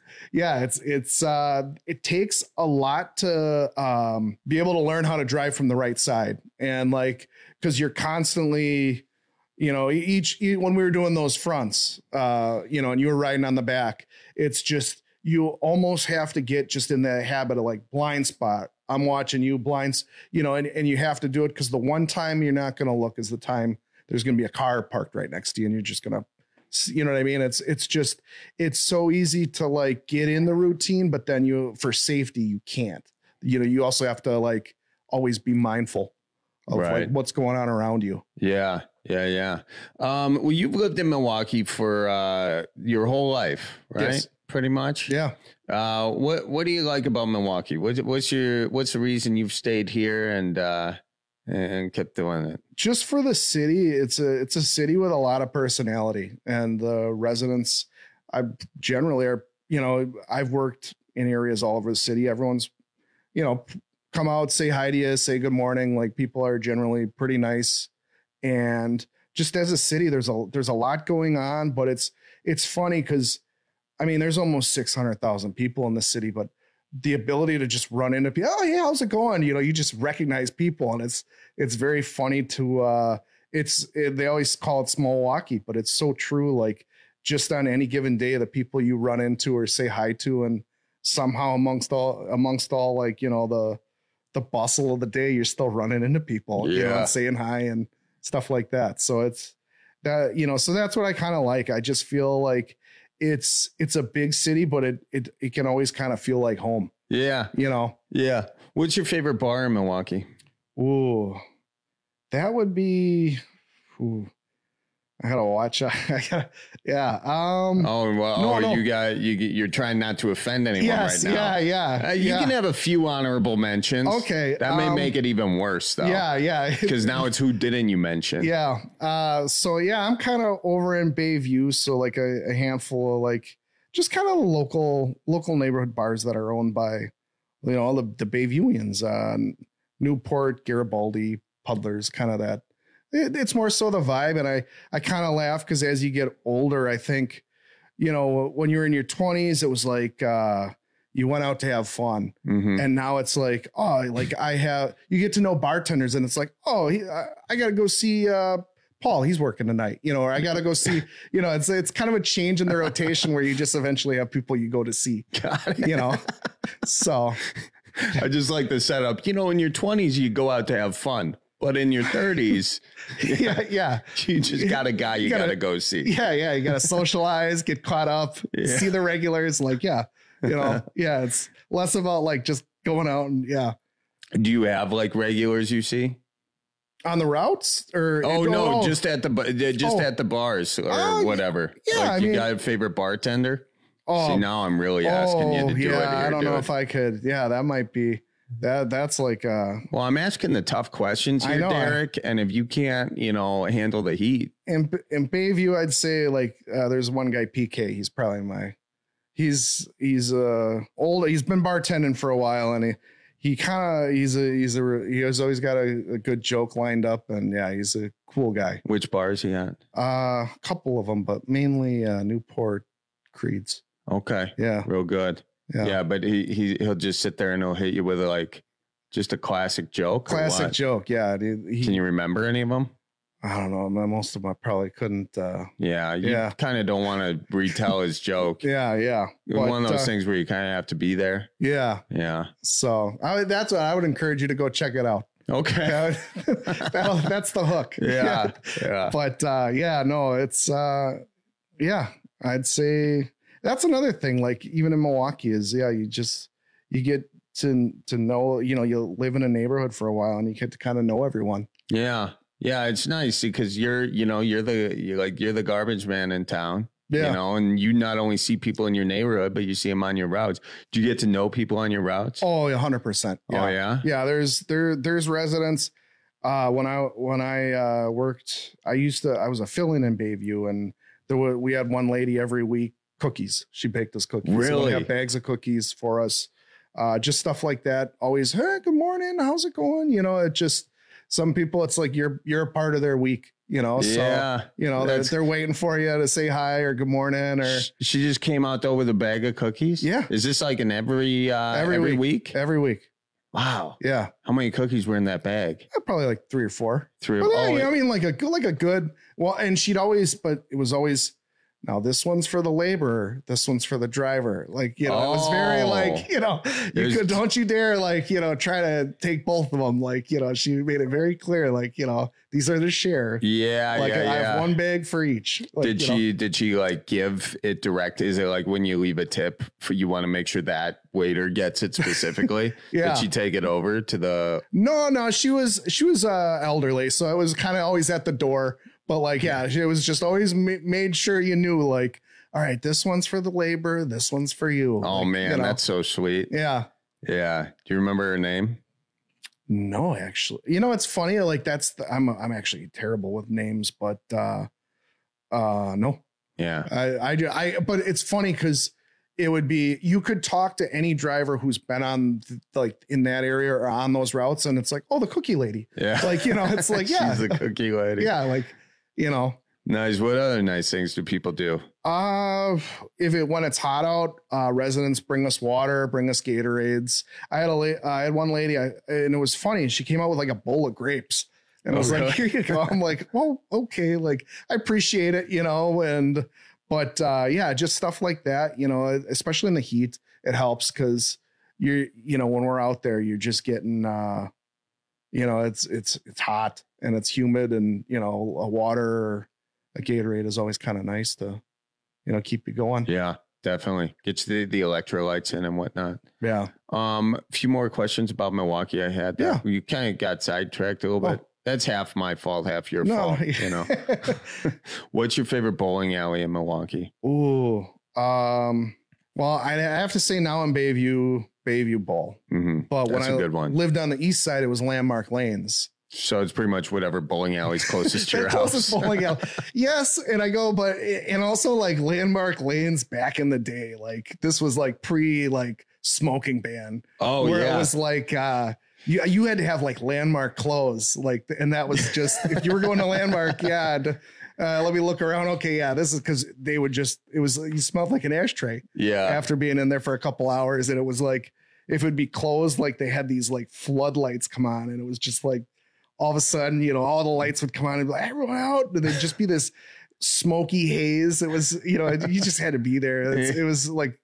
it takes a lot to be able to learn how to drive from the right side. And like, cause you're constantly, when we were doing those fronts, and you were riding on the back, it's just, you almost have to get just in the habit of like blind spot. I'm watching you blinds, and you have to do it because the one time you're not going to look is the time there's going to be a car parked right next to you and you're just going to, you know what I mean? It's so easy to like get in the routine, but then for safety, you can't, you also have to like always be mindful of like what's going on around you. Yeah. Well, you've lived in Milwaukee for your whole life, right? Yes. Pretty much. Yeah. What do you like about Milwaukee? What's the reason you've stayed here and kept doing it? Just for the city. It's a city with a lot of personality, and the residents, I've worked in areas all over the city. Everyone's, come out, say hi to you, say good morning. Like people are generally pretty nice. And just as a city, there's a lot going on, but it's funny because there's almost 600,000 people in the city, but the ability to just run into people, oh yeah, how's it going? You just recognize people, and it's very funny to, they always call it small Milwaukee, but it's so true. Like just on any given day, the people you run into or say hi to, and somehow amongst all like, the bustle of the day, you're still running into people, and saying hi and stuff like that. So it's that, so that's what I kind of like. I just feel like it's a big city, but it can always kind of feel like home. Yeah. Yeah. What's your favorite bar in Milwaukee? Ooh, that would be, I gotta watch. Yeah. You're trying not to offend anyone right now. Yeah. You can have a few honorable mentions. Okay. That may make it even worse though. Yeah. Because now it's who didn't you mention? Yeah. I'm kind of over in Bayview. So like a handful of like, just kind of local neighborhood bars that are owned by, all the Bayviewians, Newport, Garibaldi, Puddlers, kind of that. It's more so the vibe. And I kind of laugh because as you get older, I think, when you're in your 20s, it was like you went out to have fun. Mm-hmm. And now it's like, you get to know bartenders and it's like, I got to go see Paul. He's working tonight, or I got to go see, it's kind of a change in the rotation where you just eventually have people you go to see, So I just like the setup, in your 20s, you go out to have fun. But in your 30s, yeah, you just got a guy you got to go see. Yeah, you got to socialize, get caught up, see the regulars. Like, it's less about like just going out and Do you have like regulars you see on the routes or? Just at the bars or whatever. Yeah, like, you got a favorite bartender? See, now I'm really asking you to do it. I don't know if I could. Yeah, that might be. That's like well, I'm asking the tough questions here, Derek, and if you can't handle the heat in Bayview, I'd say like there's one guy, PK. He's probably he's old, he's been bartending for a while, and he has always got a good joke lined up, and he's a cool guy. Which bar is he at? A couple of them, but mainly Newport Creeds. Okay, real good. Yeah, but he'll just sit there and he'll hit you with like just a classic joke. Classic joke, yeah. Dude, can you remember any of them? I don't know. Most of them I probably couldn't. You kind of don't want to retell his joke. Yeah. One of those things where you kind of have to be there. Yeah. So that's what I would encourage you to go check it out. Okay, that's the hook. Yeah. But it's I'd say. That's another thing, like even in Milwaukee is, you get to know, you live in a neighborhood for a while and you get to kind of know everyone. Yeah. Yeah. It's nice because you're the garbage man in town, and you not only see people in your neighborhood, but you see them on your routes. Do you get to know people on your routes? Oh, 100%. Yeah. Oh yeah. Yeah. There's residents. When I worked, I was a fill-in Bayview, and we had one lady every week. Cookies. She baked us cookies. Really? So we have bags of cookies for us. Just stuff like that. Always, hey, good morning. How's it going? It just, some people, it's like you're a part of their week, so, they're waiting for you to say hi or good morning. Or she just came out though with a bag of cookies. Yeah. Is this like an every week? Every week. Wow. Yeah. How many cookies were in that bag? Probably like 3 or 4. I mean, like a good, well, and but it was always, now this one's for the laborer. This one's for the driver. Like, it was very like, don't you dare like, try to take both of them. Like, she made it very clear, like, these are the share. Yeah. Like I have one bag for each. Like, did she like give it direct? Is it like when you leave a tip you want to make sure that waiter gets it specifically? Yeah. Did she take it over to the? No, she was elderly. So I was kind of always at the door. But like, it was just always made sure you knew, like, all right, this one's for the labor, this one's for you. Oh, like, man, that's so sweet. Yeah. Yeah. Do you remember her name? No, actually. It's funny. Like I'm actually terrible with names, but no. Yeah. But it's funny because it would be, you could talk to any driver who's been on like in that area or on those routes, and it's like, oh, the cookie lady. Yeah. Like, it's like, she's the cookie lady. Yeah. Like, Nice. What other nice things do people do? When it's hot out, residents bring us water, bring us Gatorades. I had one lady, and it was funny. She came out with like a bowl of grapes, and I was like, here you go. I'm like, well, okay. Like, I appreciate it, but just stuff like that, especially in the heat, it helps. 'Cause when we're out there, you're just getting, it's hot and it's humid, and, a water, a Gatorade is always kind of nice to, keep you going. Yeah, definitely. Get you the electrolytes in and whatnot. Yeah. A few more questions about Milwaukee I had. Yeah. You kind of got sidetracked a little bit. That's half my fault, half your fault, What's your favorite bowling alley in Milwaukee? Ooh. Well, I have to say now in Bayview Bowl. Mm-hmm. But that's when a good one. Lived on the east side, it was Landmark Lanes. So it's pretty much whatever bowling alley's closest to your closest house. Bowling alley. Yes. And I go, and also like Landmark Lanes back in the day, like this was like like smoking ban. Oh, where it was like, you had to have like Landmark clothes, like, and that was just, if you were going to Landmark, let me look around. Okay. Yeah. This is because you smelled like an ashtray. Yeah. After being in there for a couple hours. And it was like, if it would be closed, like they had these like floodlights come on, and it was just like, all of a sudden, all the lights would come on and be like, everyone out. And there'd just be this smoky haze. It was, you just had to be there. It was like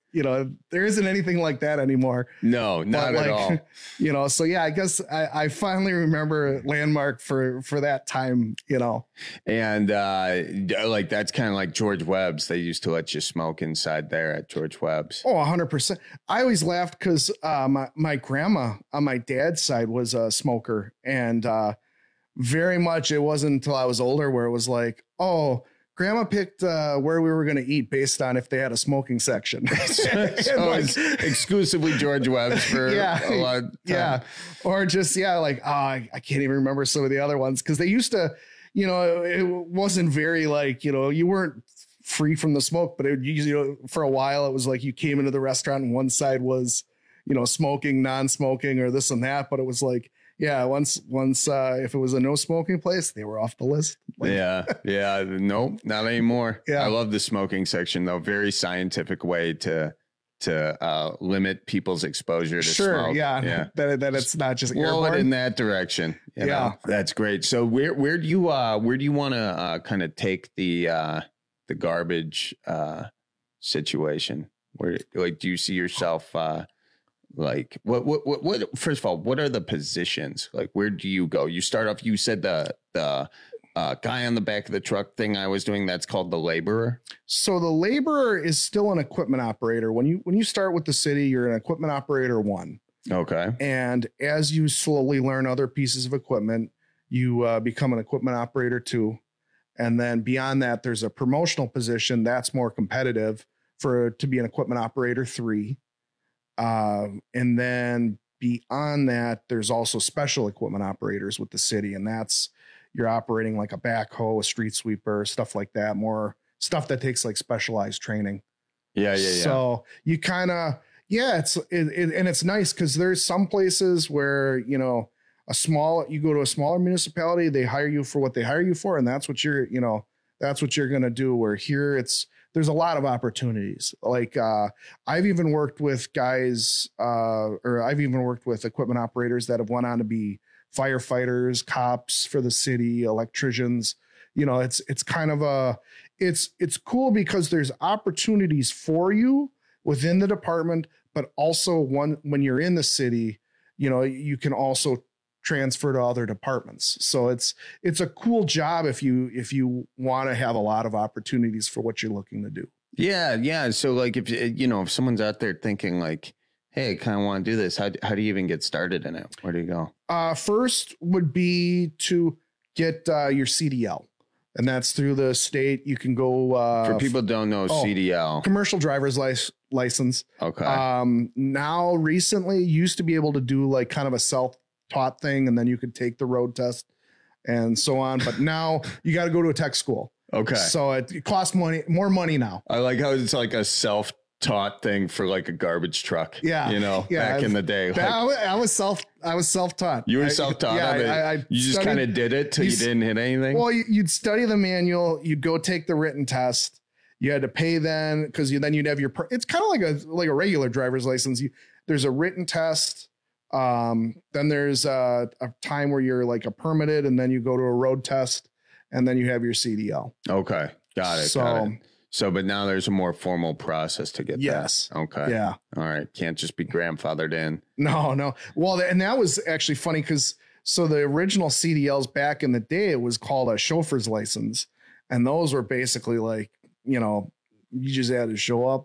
there isn't anything like that anymore. No, not at all. So yeah, I guess I finally remember Landmark for that time, And like that's kind of like George Webb's. They used to let you smoke inside there at George Webb's. Oh, 100%. I always laughed because my grandma on my dad's side was a smoker, and very much it wasn't until I was older where it was like, oh, Grandma picked where we were going to eat based on if they had a smoking section. So it's exclusively George Webb's for a lot of time. Yeah. Or just, I can't even remember some of the other ones because they used to, it wasn't very like, you weren't free from the smoke, but for a while it was like you came into the restaurant and one side was, smoking, non-smoking or this and that. But it was like, yeah, once if it was a no smoking place, they were off the list. Yeah. Nope, not anymore. Yeah. I love the smoking section though. Very scientific way to limit people's exposure to smoke. Yeah. That it's not just blow airborne. It in that direction. You know? That's great. So where do you want to kind of take the garbage situation? Where do you see yourself? Like what first of all, what are the positions? Like, where do you go? You start off, you said the guy on the back of the truck thing I was doing, that's called the laborer. So the laborer is still an equipment operator. When you start with the city, you're an equipment operator 1. Okay. And as you slowly learn other pieces of equipment, you become an equipment operator 2. And then beyond that, there's a promotional position that's more competitive to be an equipment operator 3. And then beyond that, there's also special equipment operators with the city. And that's, you're operating like a backhoe, a street sweeper, stuff like that, more stuff that takes like specialized training. Yeah. So you kind of, and it's nice because there's some places where, you go to a smaller municipality, they hire you for what they hire you for. And that's what you're going to do. Where here there's a lot of opportunities. Like I've even worked with guys I've even worked with equipment operators that have went on to be firefighters, cops for the city, electricians. It's kind of it's cool because there's opportunities for you within the department, but also when you're in the city, you can also transfer to other departments. So it's a cool job if you want to have a lot of opportunities for what you're looking to do. Yeah. So like if someone's out there thinking like, hey, I kind of want to do this, how do you even get started in it? Where do you go? First would be to get your CDL, and that's through the state. You can go for people who don't know CDL, commercial driver's license. Okay. Now recently used to be able to do like kind of a self-taught thing, and then you could take the road test and so on. But now you got to go to a tech school. Okay. So it costs more money now. I like how it's like a self-taught thing for like a garbage truck. Yeah. Back in the day. Like, I was self-taught. You were self-taught. I you just kind of did it till you didn't hit anything. Well, you'd study the manual, you'd go take the written test. You had to pay then because then you'd have your. It's kind of like a regular driver's license. There's a written test. Then there's a time where you're like a permitted, and then you go to a road test, and then you have your CDL. Okay, got it. So, but now there's a more formal process to get yes. that. Okay. Yeah. All right. Can't just be grandfathered in. No. Well, and that was actually funny because the original CDLs back in the day, it was called a chauffeur's license, and those were basically like, you just had to show up.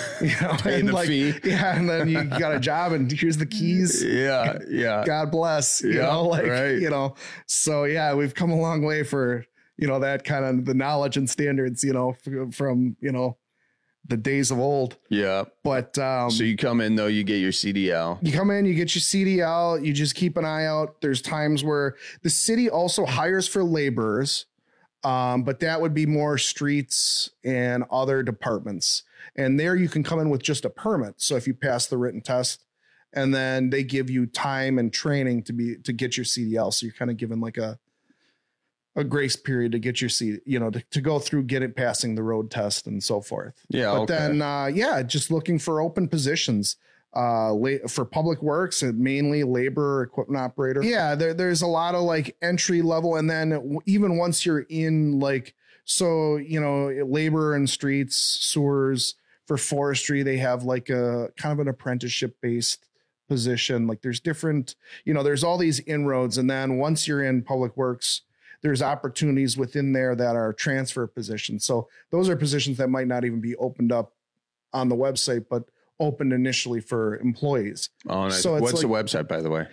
Pay the fee. Yeah, and then you got a job and here's the keys. Yeah. God bless. Right. So yeah, we've come a long way for, that kind of the knowledge and standards, from, the days of old. Yeah. But so you come in though, you get your CDL. You come in, you get your CDL, you just keep an eye out. There's times where the city also hires for laborers. But that would be more streets and other departments. And there you can come in with just a permit. So if you pass the written test, and then they give you time and training to get your CDL. So you're kind of given like a grace period to get your to go through, passing the road test and so forth. Yeah. But then, just looking for open positions. For public works and mainly labor, equipment operator. Yeah, there's a lot of like entry level, and then even once you're in labor and streets, sewers, for forestry, they have like a kind of an apprenticeship based position. Like there's different, there's all these inroads. And then once you're in public works, there's opportunities within there that are transfer positions. So those are positions that might not even be opened up on the website, but opened initially for employees. Oh, nice. So what's the website, by the way?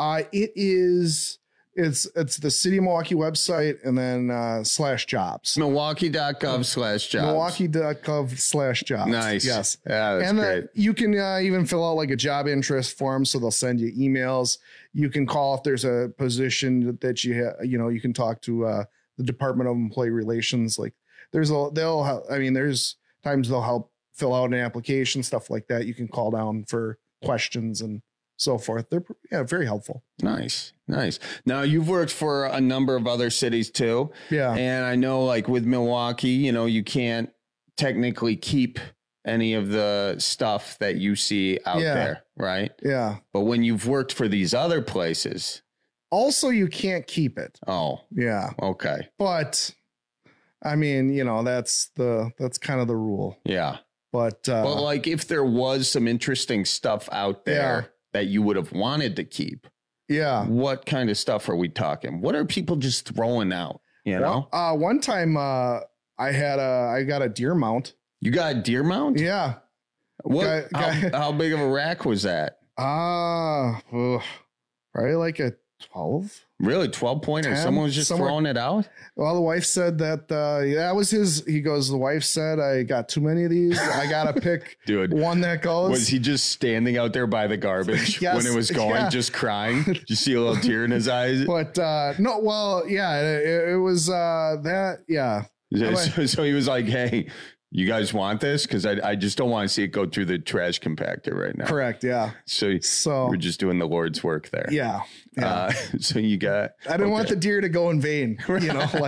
It's the City of Milwaukee website and then /jobs. Milwaukee.gov/jobs. Milwaukee.gov/jobs. Nice. Yes. Yeah, that's and great. You can even fill out like a job interest form. So they'll send you emails. You can call if there's a position that you can talk to the Department of Employee Relations. Like there's times they'll help fill out an application, stuff like that. You can call down for questions and so forth. They're very helpful. Nice. Now you've worked for a number of other cities too. Yeah. And I know like with Milwaukee, you can't technically keep any of the stuff that you see out there. Right. Yeah. But when you've worked for these other places. Also, you can't keep it. Oh, yeah. Okay. But I mean, that's kind of the rule. Yeah. But like if there was some interesting stuff out there that you would have wanted to keep. Yeah. What kind of stuff are we talking? What are people just throwing out? One time I got a deer mount. You got a deer mount? Yeah. What? How big of a rack was that? Probably like a 12. Really? 12-pointer? Someone was just throwing it out? Well, the wife said that was his. He goes, the wife said, I got too many of these. I got to pick one that goes. Was he just standing out there by the garbage when it was going, just crying? Did you see a little tear in his eyes? But no, well, yeah, it was that. Yeah. So he was like, hey, you guys want this? Because I just don't want to see it go through the trash compactor right now. Correct. Yeah. So we're just doing the Lord's work there. Yeah. So you got. I didn't want the deer to go in vain, But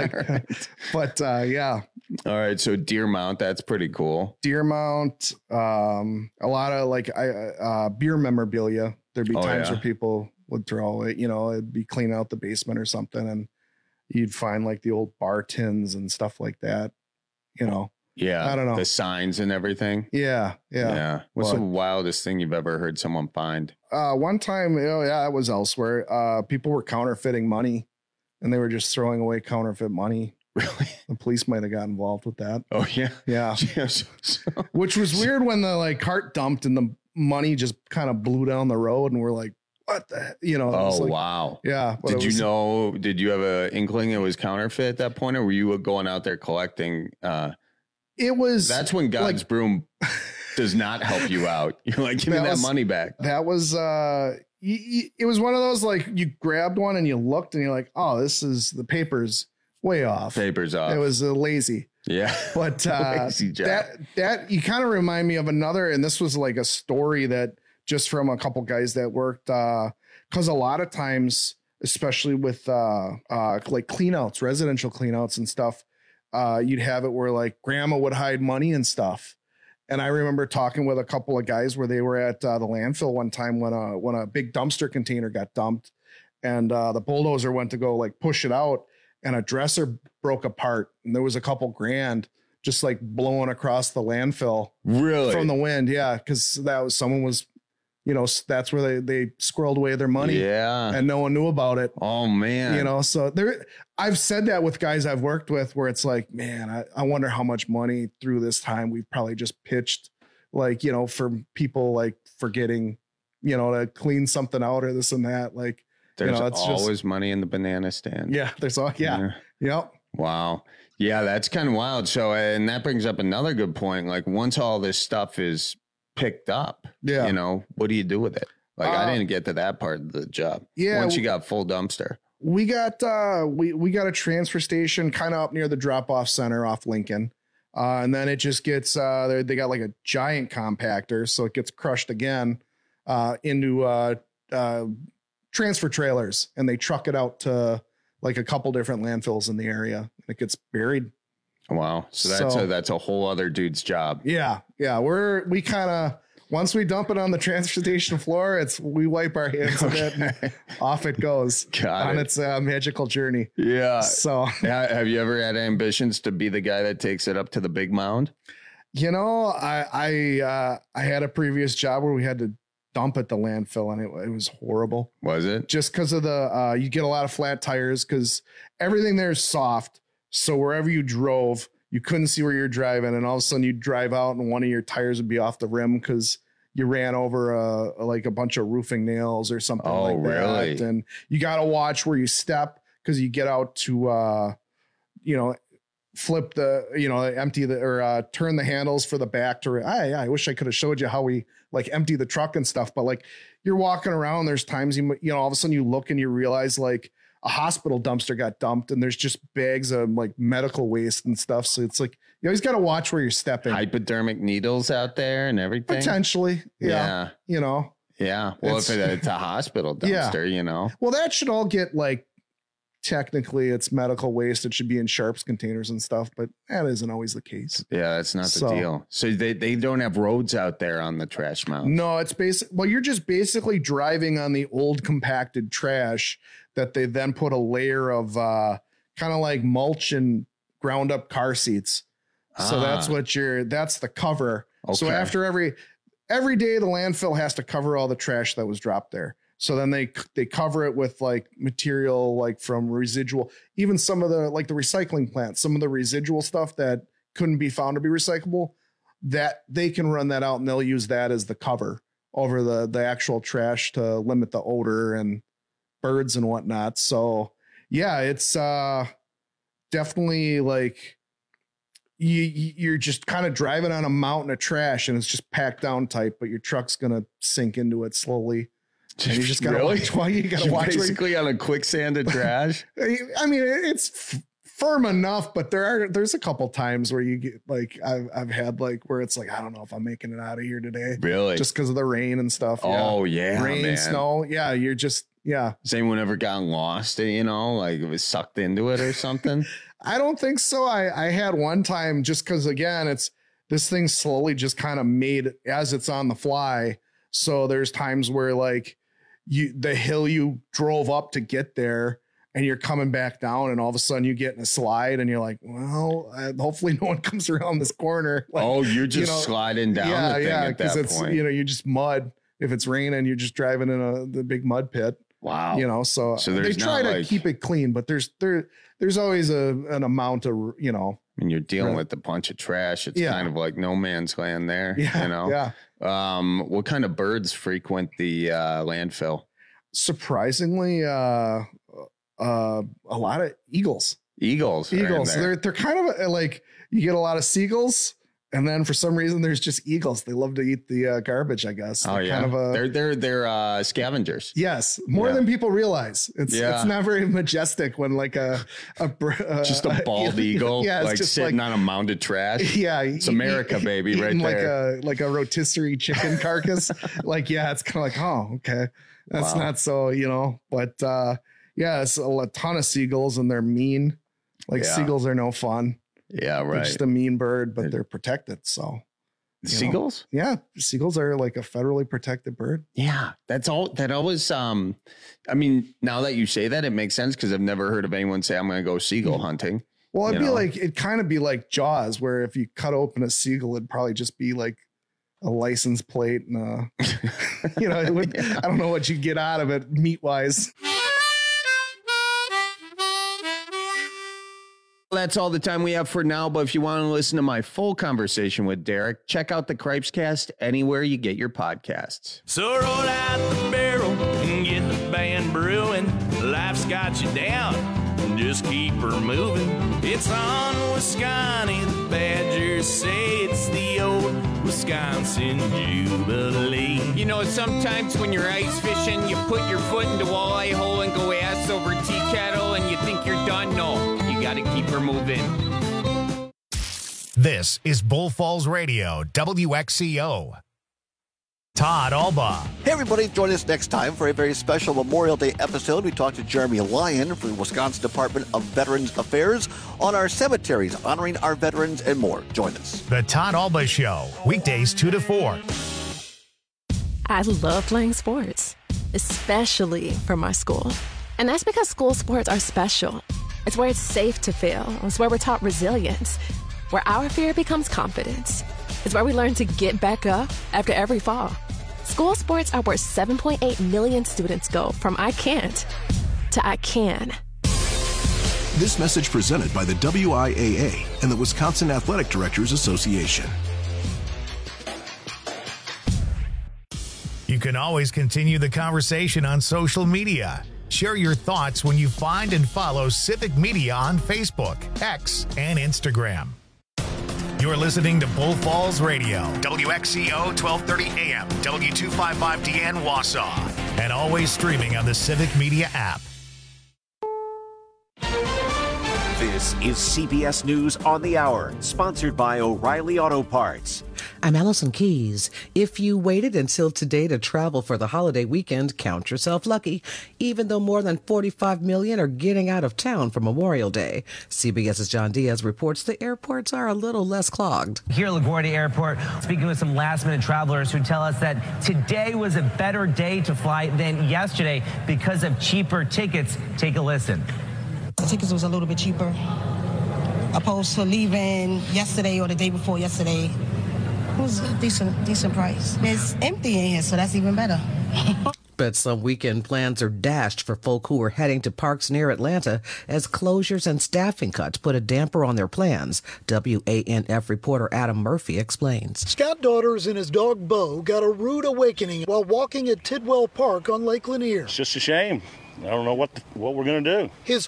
yeah. All right. So deer mount, that's pretty cool. Deer mount. A lot of like beer memorabilia. There'd be times where people would throw it. It'd be clean out the basement or something, and you'd find like the old bar tins and stuff like that. Yeah. I don't know. The signs and everything. Yeah. What's the wildest thing you've ever heard someone find? One time, it was elsewhere. People were counterfeiting money and they were just throwing away counterfeit money. Really? The police might have got involved with that. Oh, yeah. Yeah. Which was weird when the cart dumped and the money just kind of blew down the road and we're like, what the, wow. Yeah. Did you have an inkling it was counterfeit at that point, or were you going out there collecting? That's when God's broom does not help you out. You're like, give me that money back. That was, it was one of those, like you grabbed one and you looked and you're like, oh, this is the paper's way off. Paper's off. It was lazy. Yeah. But lazy job. that you kind of remind me of another, and this was like a story that just from a couple guys that worked, because a lot of times, especially with like cleanouts, residential cleanouts and stuff, you'd have it where like grandma would hide money and stuff. And I remember talking with a couple of guys where they were at the landfill one time when a big dumpster container got dumped and the bulldozer went to go like push it out and a dresser broke apart and there was a couple grand just like blowing across the landfill. Really? From the wind. Yeah. Cause someone was, that's where they squirreled away their money. Yeah. And no one knew about it. Oh man. So I've said that with guys I've worked with where it's like, man, I wonder how much money through this time we've probably just pitched, like, for people like forgetting, to clean something out or this and that. Like, there's always money in the banana stand. Yeah. There's all, yeah. Yep. Wow. Yeah. That's kind of wild. So, and that brings up another good point. Like once all this stuff is picked up, what do you do with it? Like I didn't get to that part of the job. Yeah. Once you got full dumpster. We got we got a transfer station kind of up near the drop-off center off Lincoln. And then it just gets they got like a giant compactor, so it gets crushed again into transfer trailers, and they truck it out to like a couple different landfills in the area, and it gets buried. Wow. So that's a whole other dude's job. Yeah. Yeah. We kind of, once we dump it on the transportation station floor, we wipe our hands of it and off it goes on its magical journey. Yeah. So have you ever had ambitions to be the guy that takes it up to the big mound? You know, I had a previous job where we had to dump at the landfill, and it was horrible. Was it? Just because of the you get a lot of flat tires because everything there is soft. So wherever you drove, you couldn't see where you're driving, and all of a sudden you'd drive out and one of your tires would be off the rim because you ran over like a bunch of roofing nails or something like that. Really? And you got to watch where you step because you get out to flip the, empty the, or turn the handles for the back to, I wish I could have showed you how we like empty the truck and stuff, but like you're walking around, there's times, all of a sudden you look and you realize like a hospital dumpster got dumped and there's just bags of like medical waste and stuff. So it's like, you always got to watch where you're stepping. Hypodermic needles out there and everything. Potentially. Yeah. Yeah. Well, if it's a hospital dumpster, Well, that should all get like, technically it's medical waste. It should be in Sharps containers and stuff, but that isn't always the case. Yeah, that's not the deal. So they don't have roads out there on the trash mounds. No, it's you're just basically driving on the old compacted trash that they then put a layer of kind of like mulch and ground up car seats. So that's the cover. Okay. So after every day the landfill has to cover all the trash that was dropped there. So then they cover it with like material, like from residual, even some of the, like the recycling plants, some of the residual stuff that couldn't be found to be recyclable, that they can run that out and they'll use that as the cover over the actual trash to limit the odor and birds and whatnot. So yeah, it's definitely like you're just kind of driving on a mountain of trash and it's just packed down tight, but your truck's going to sink into it slowly. And you just gotta watch. Why you gotta watch? Basically on a quicksand of trash. I mean, it's firm enough, but there's a couple times where you get like I've had like where it's like I don't know if I'm making it out of here today. Really? Just because of the rain and stuff. Oh yeah, rain, man. Snow. Yeah, you're just Has anyone ever gotten lost? Like it was sucked into it or something? I don't think so. I had one time just because again, this thing slowly just kind of made as it's on the fly. So there's times where like. The hill you drove up to get there and you're coming back down and all of a sudden you get in a slide and you're like, well, hopefully no one comes around this corner. Like, you're just sliding down the thing at that point. You're just mud. If it's raining, you're just driving in the big mud pit. Wow. So they try to keep it clean, but there's always an amount of, And you're dealing with a bunch of trash. It's kind of like no man's land there. Yeah. What kind of birds frequent the landfill? Surprisingly, a lot of eagles. Eagles. They're kind of like you get a lot of seagulls, and then for some reason there's just eagles. They love to eat the garbage, I guess. They're scavengers. Yes, more than people realize. It's not very majestic when like just a bald eagle, like just sitting on a mound of trash. Yeah, it's America, baby, right there. Like a rotisserie chicken carcass. It's kind of like, oh, okay, that's not so, but it's a ton of seagulls and they're mean. Seagulls are no fun. Yeah, right. They're just a mean bird, but they're protected. So seagulls? Yeah. Seagulls are like a federally protected bird. Yeah. That always, now that you say that, it makes sense because I've never heard of anyone say, I'm going to go seagull hunting. Well, it'd kind of be like Jaws, where if you cut open a seagull, it'd probably just be like a license plate and I don't know what you get out of it meat wise. That's all the time we have for now, but if you want to listen to my full conversation with Derek, check out the Cripescast anywhere you get your podcasts. So roll out the barrel and get the band brewing. Life's got you down, just keep her moving. It's on Wisconsin, the Badgers say it's the old Wisconsin Jubilee. Sometimes when you're ice fishing, you put your foot in the walleye hole and go ass over tea kettle and you think you're done. No. Gotta keep her moving. This is Bull Falls Radio, WXCO. Todd Alba. Hey, everybody, join us next time for a very special Memorial Day episode. We talk to Jeremy Lyon from the Wisconsin Department of Veterans Affairs on our cemeteries, honoring our veterans and more. Join us. The Todd Alba Show, weekdays 2 to 4. I love playing sports, especially for my school. And that's because school sports are special. It's where it's safe to fail. It's where we're taught resilience, where our fear becomes confidence. It's where we learn to get back up after every fall. School sports are where 7.8 million students go from I can't to I can. This message presented by the WIAA and the Wisconsin Athletic Directors Association. You can always continue the conversation on social media. Share your thoughts when you find and follow Civic Media on Facebook, X, and Instagram. You're listening to Bull Falls Radio, WXCO 1230 AM, W255DN Wausau, and always streaming on the Civic Media app. This is CBS News on the Hour, sponsored by O'Reilly Auto Parts. I'm Allison Keys. If you waited until today to travel for the holiday weekend, count yourself lucky, even though more than 45 million are getting out of town for Memorial Day. CBS's John Diaz reports the airports are a little less clogged. Here at LaGuardia Airport, speaking with some last-minute travelers who tell us that today was a better day to fly than yesterday because of cheaper tickets. Take a listen. The tickets was a little bit cheaper opposed to leaving yesterday or the day before yesterday. It was a decent price. It's empty in here, so that's even better. But some weekend plans are dashed for folk who are heading to parks near Atlanta as closures and staffing cuts put a damper on their plans. WANF reporter Adam Murphy explains. Scott Daughters and his dog Bo got a rude awakening while walking at Tidwell Park on Lake Lanier. It's just a shame. I don't know what we're going to do. His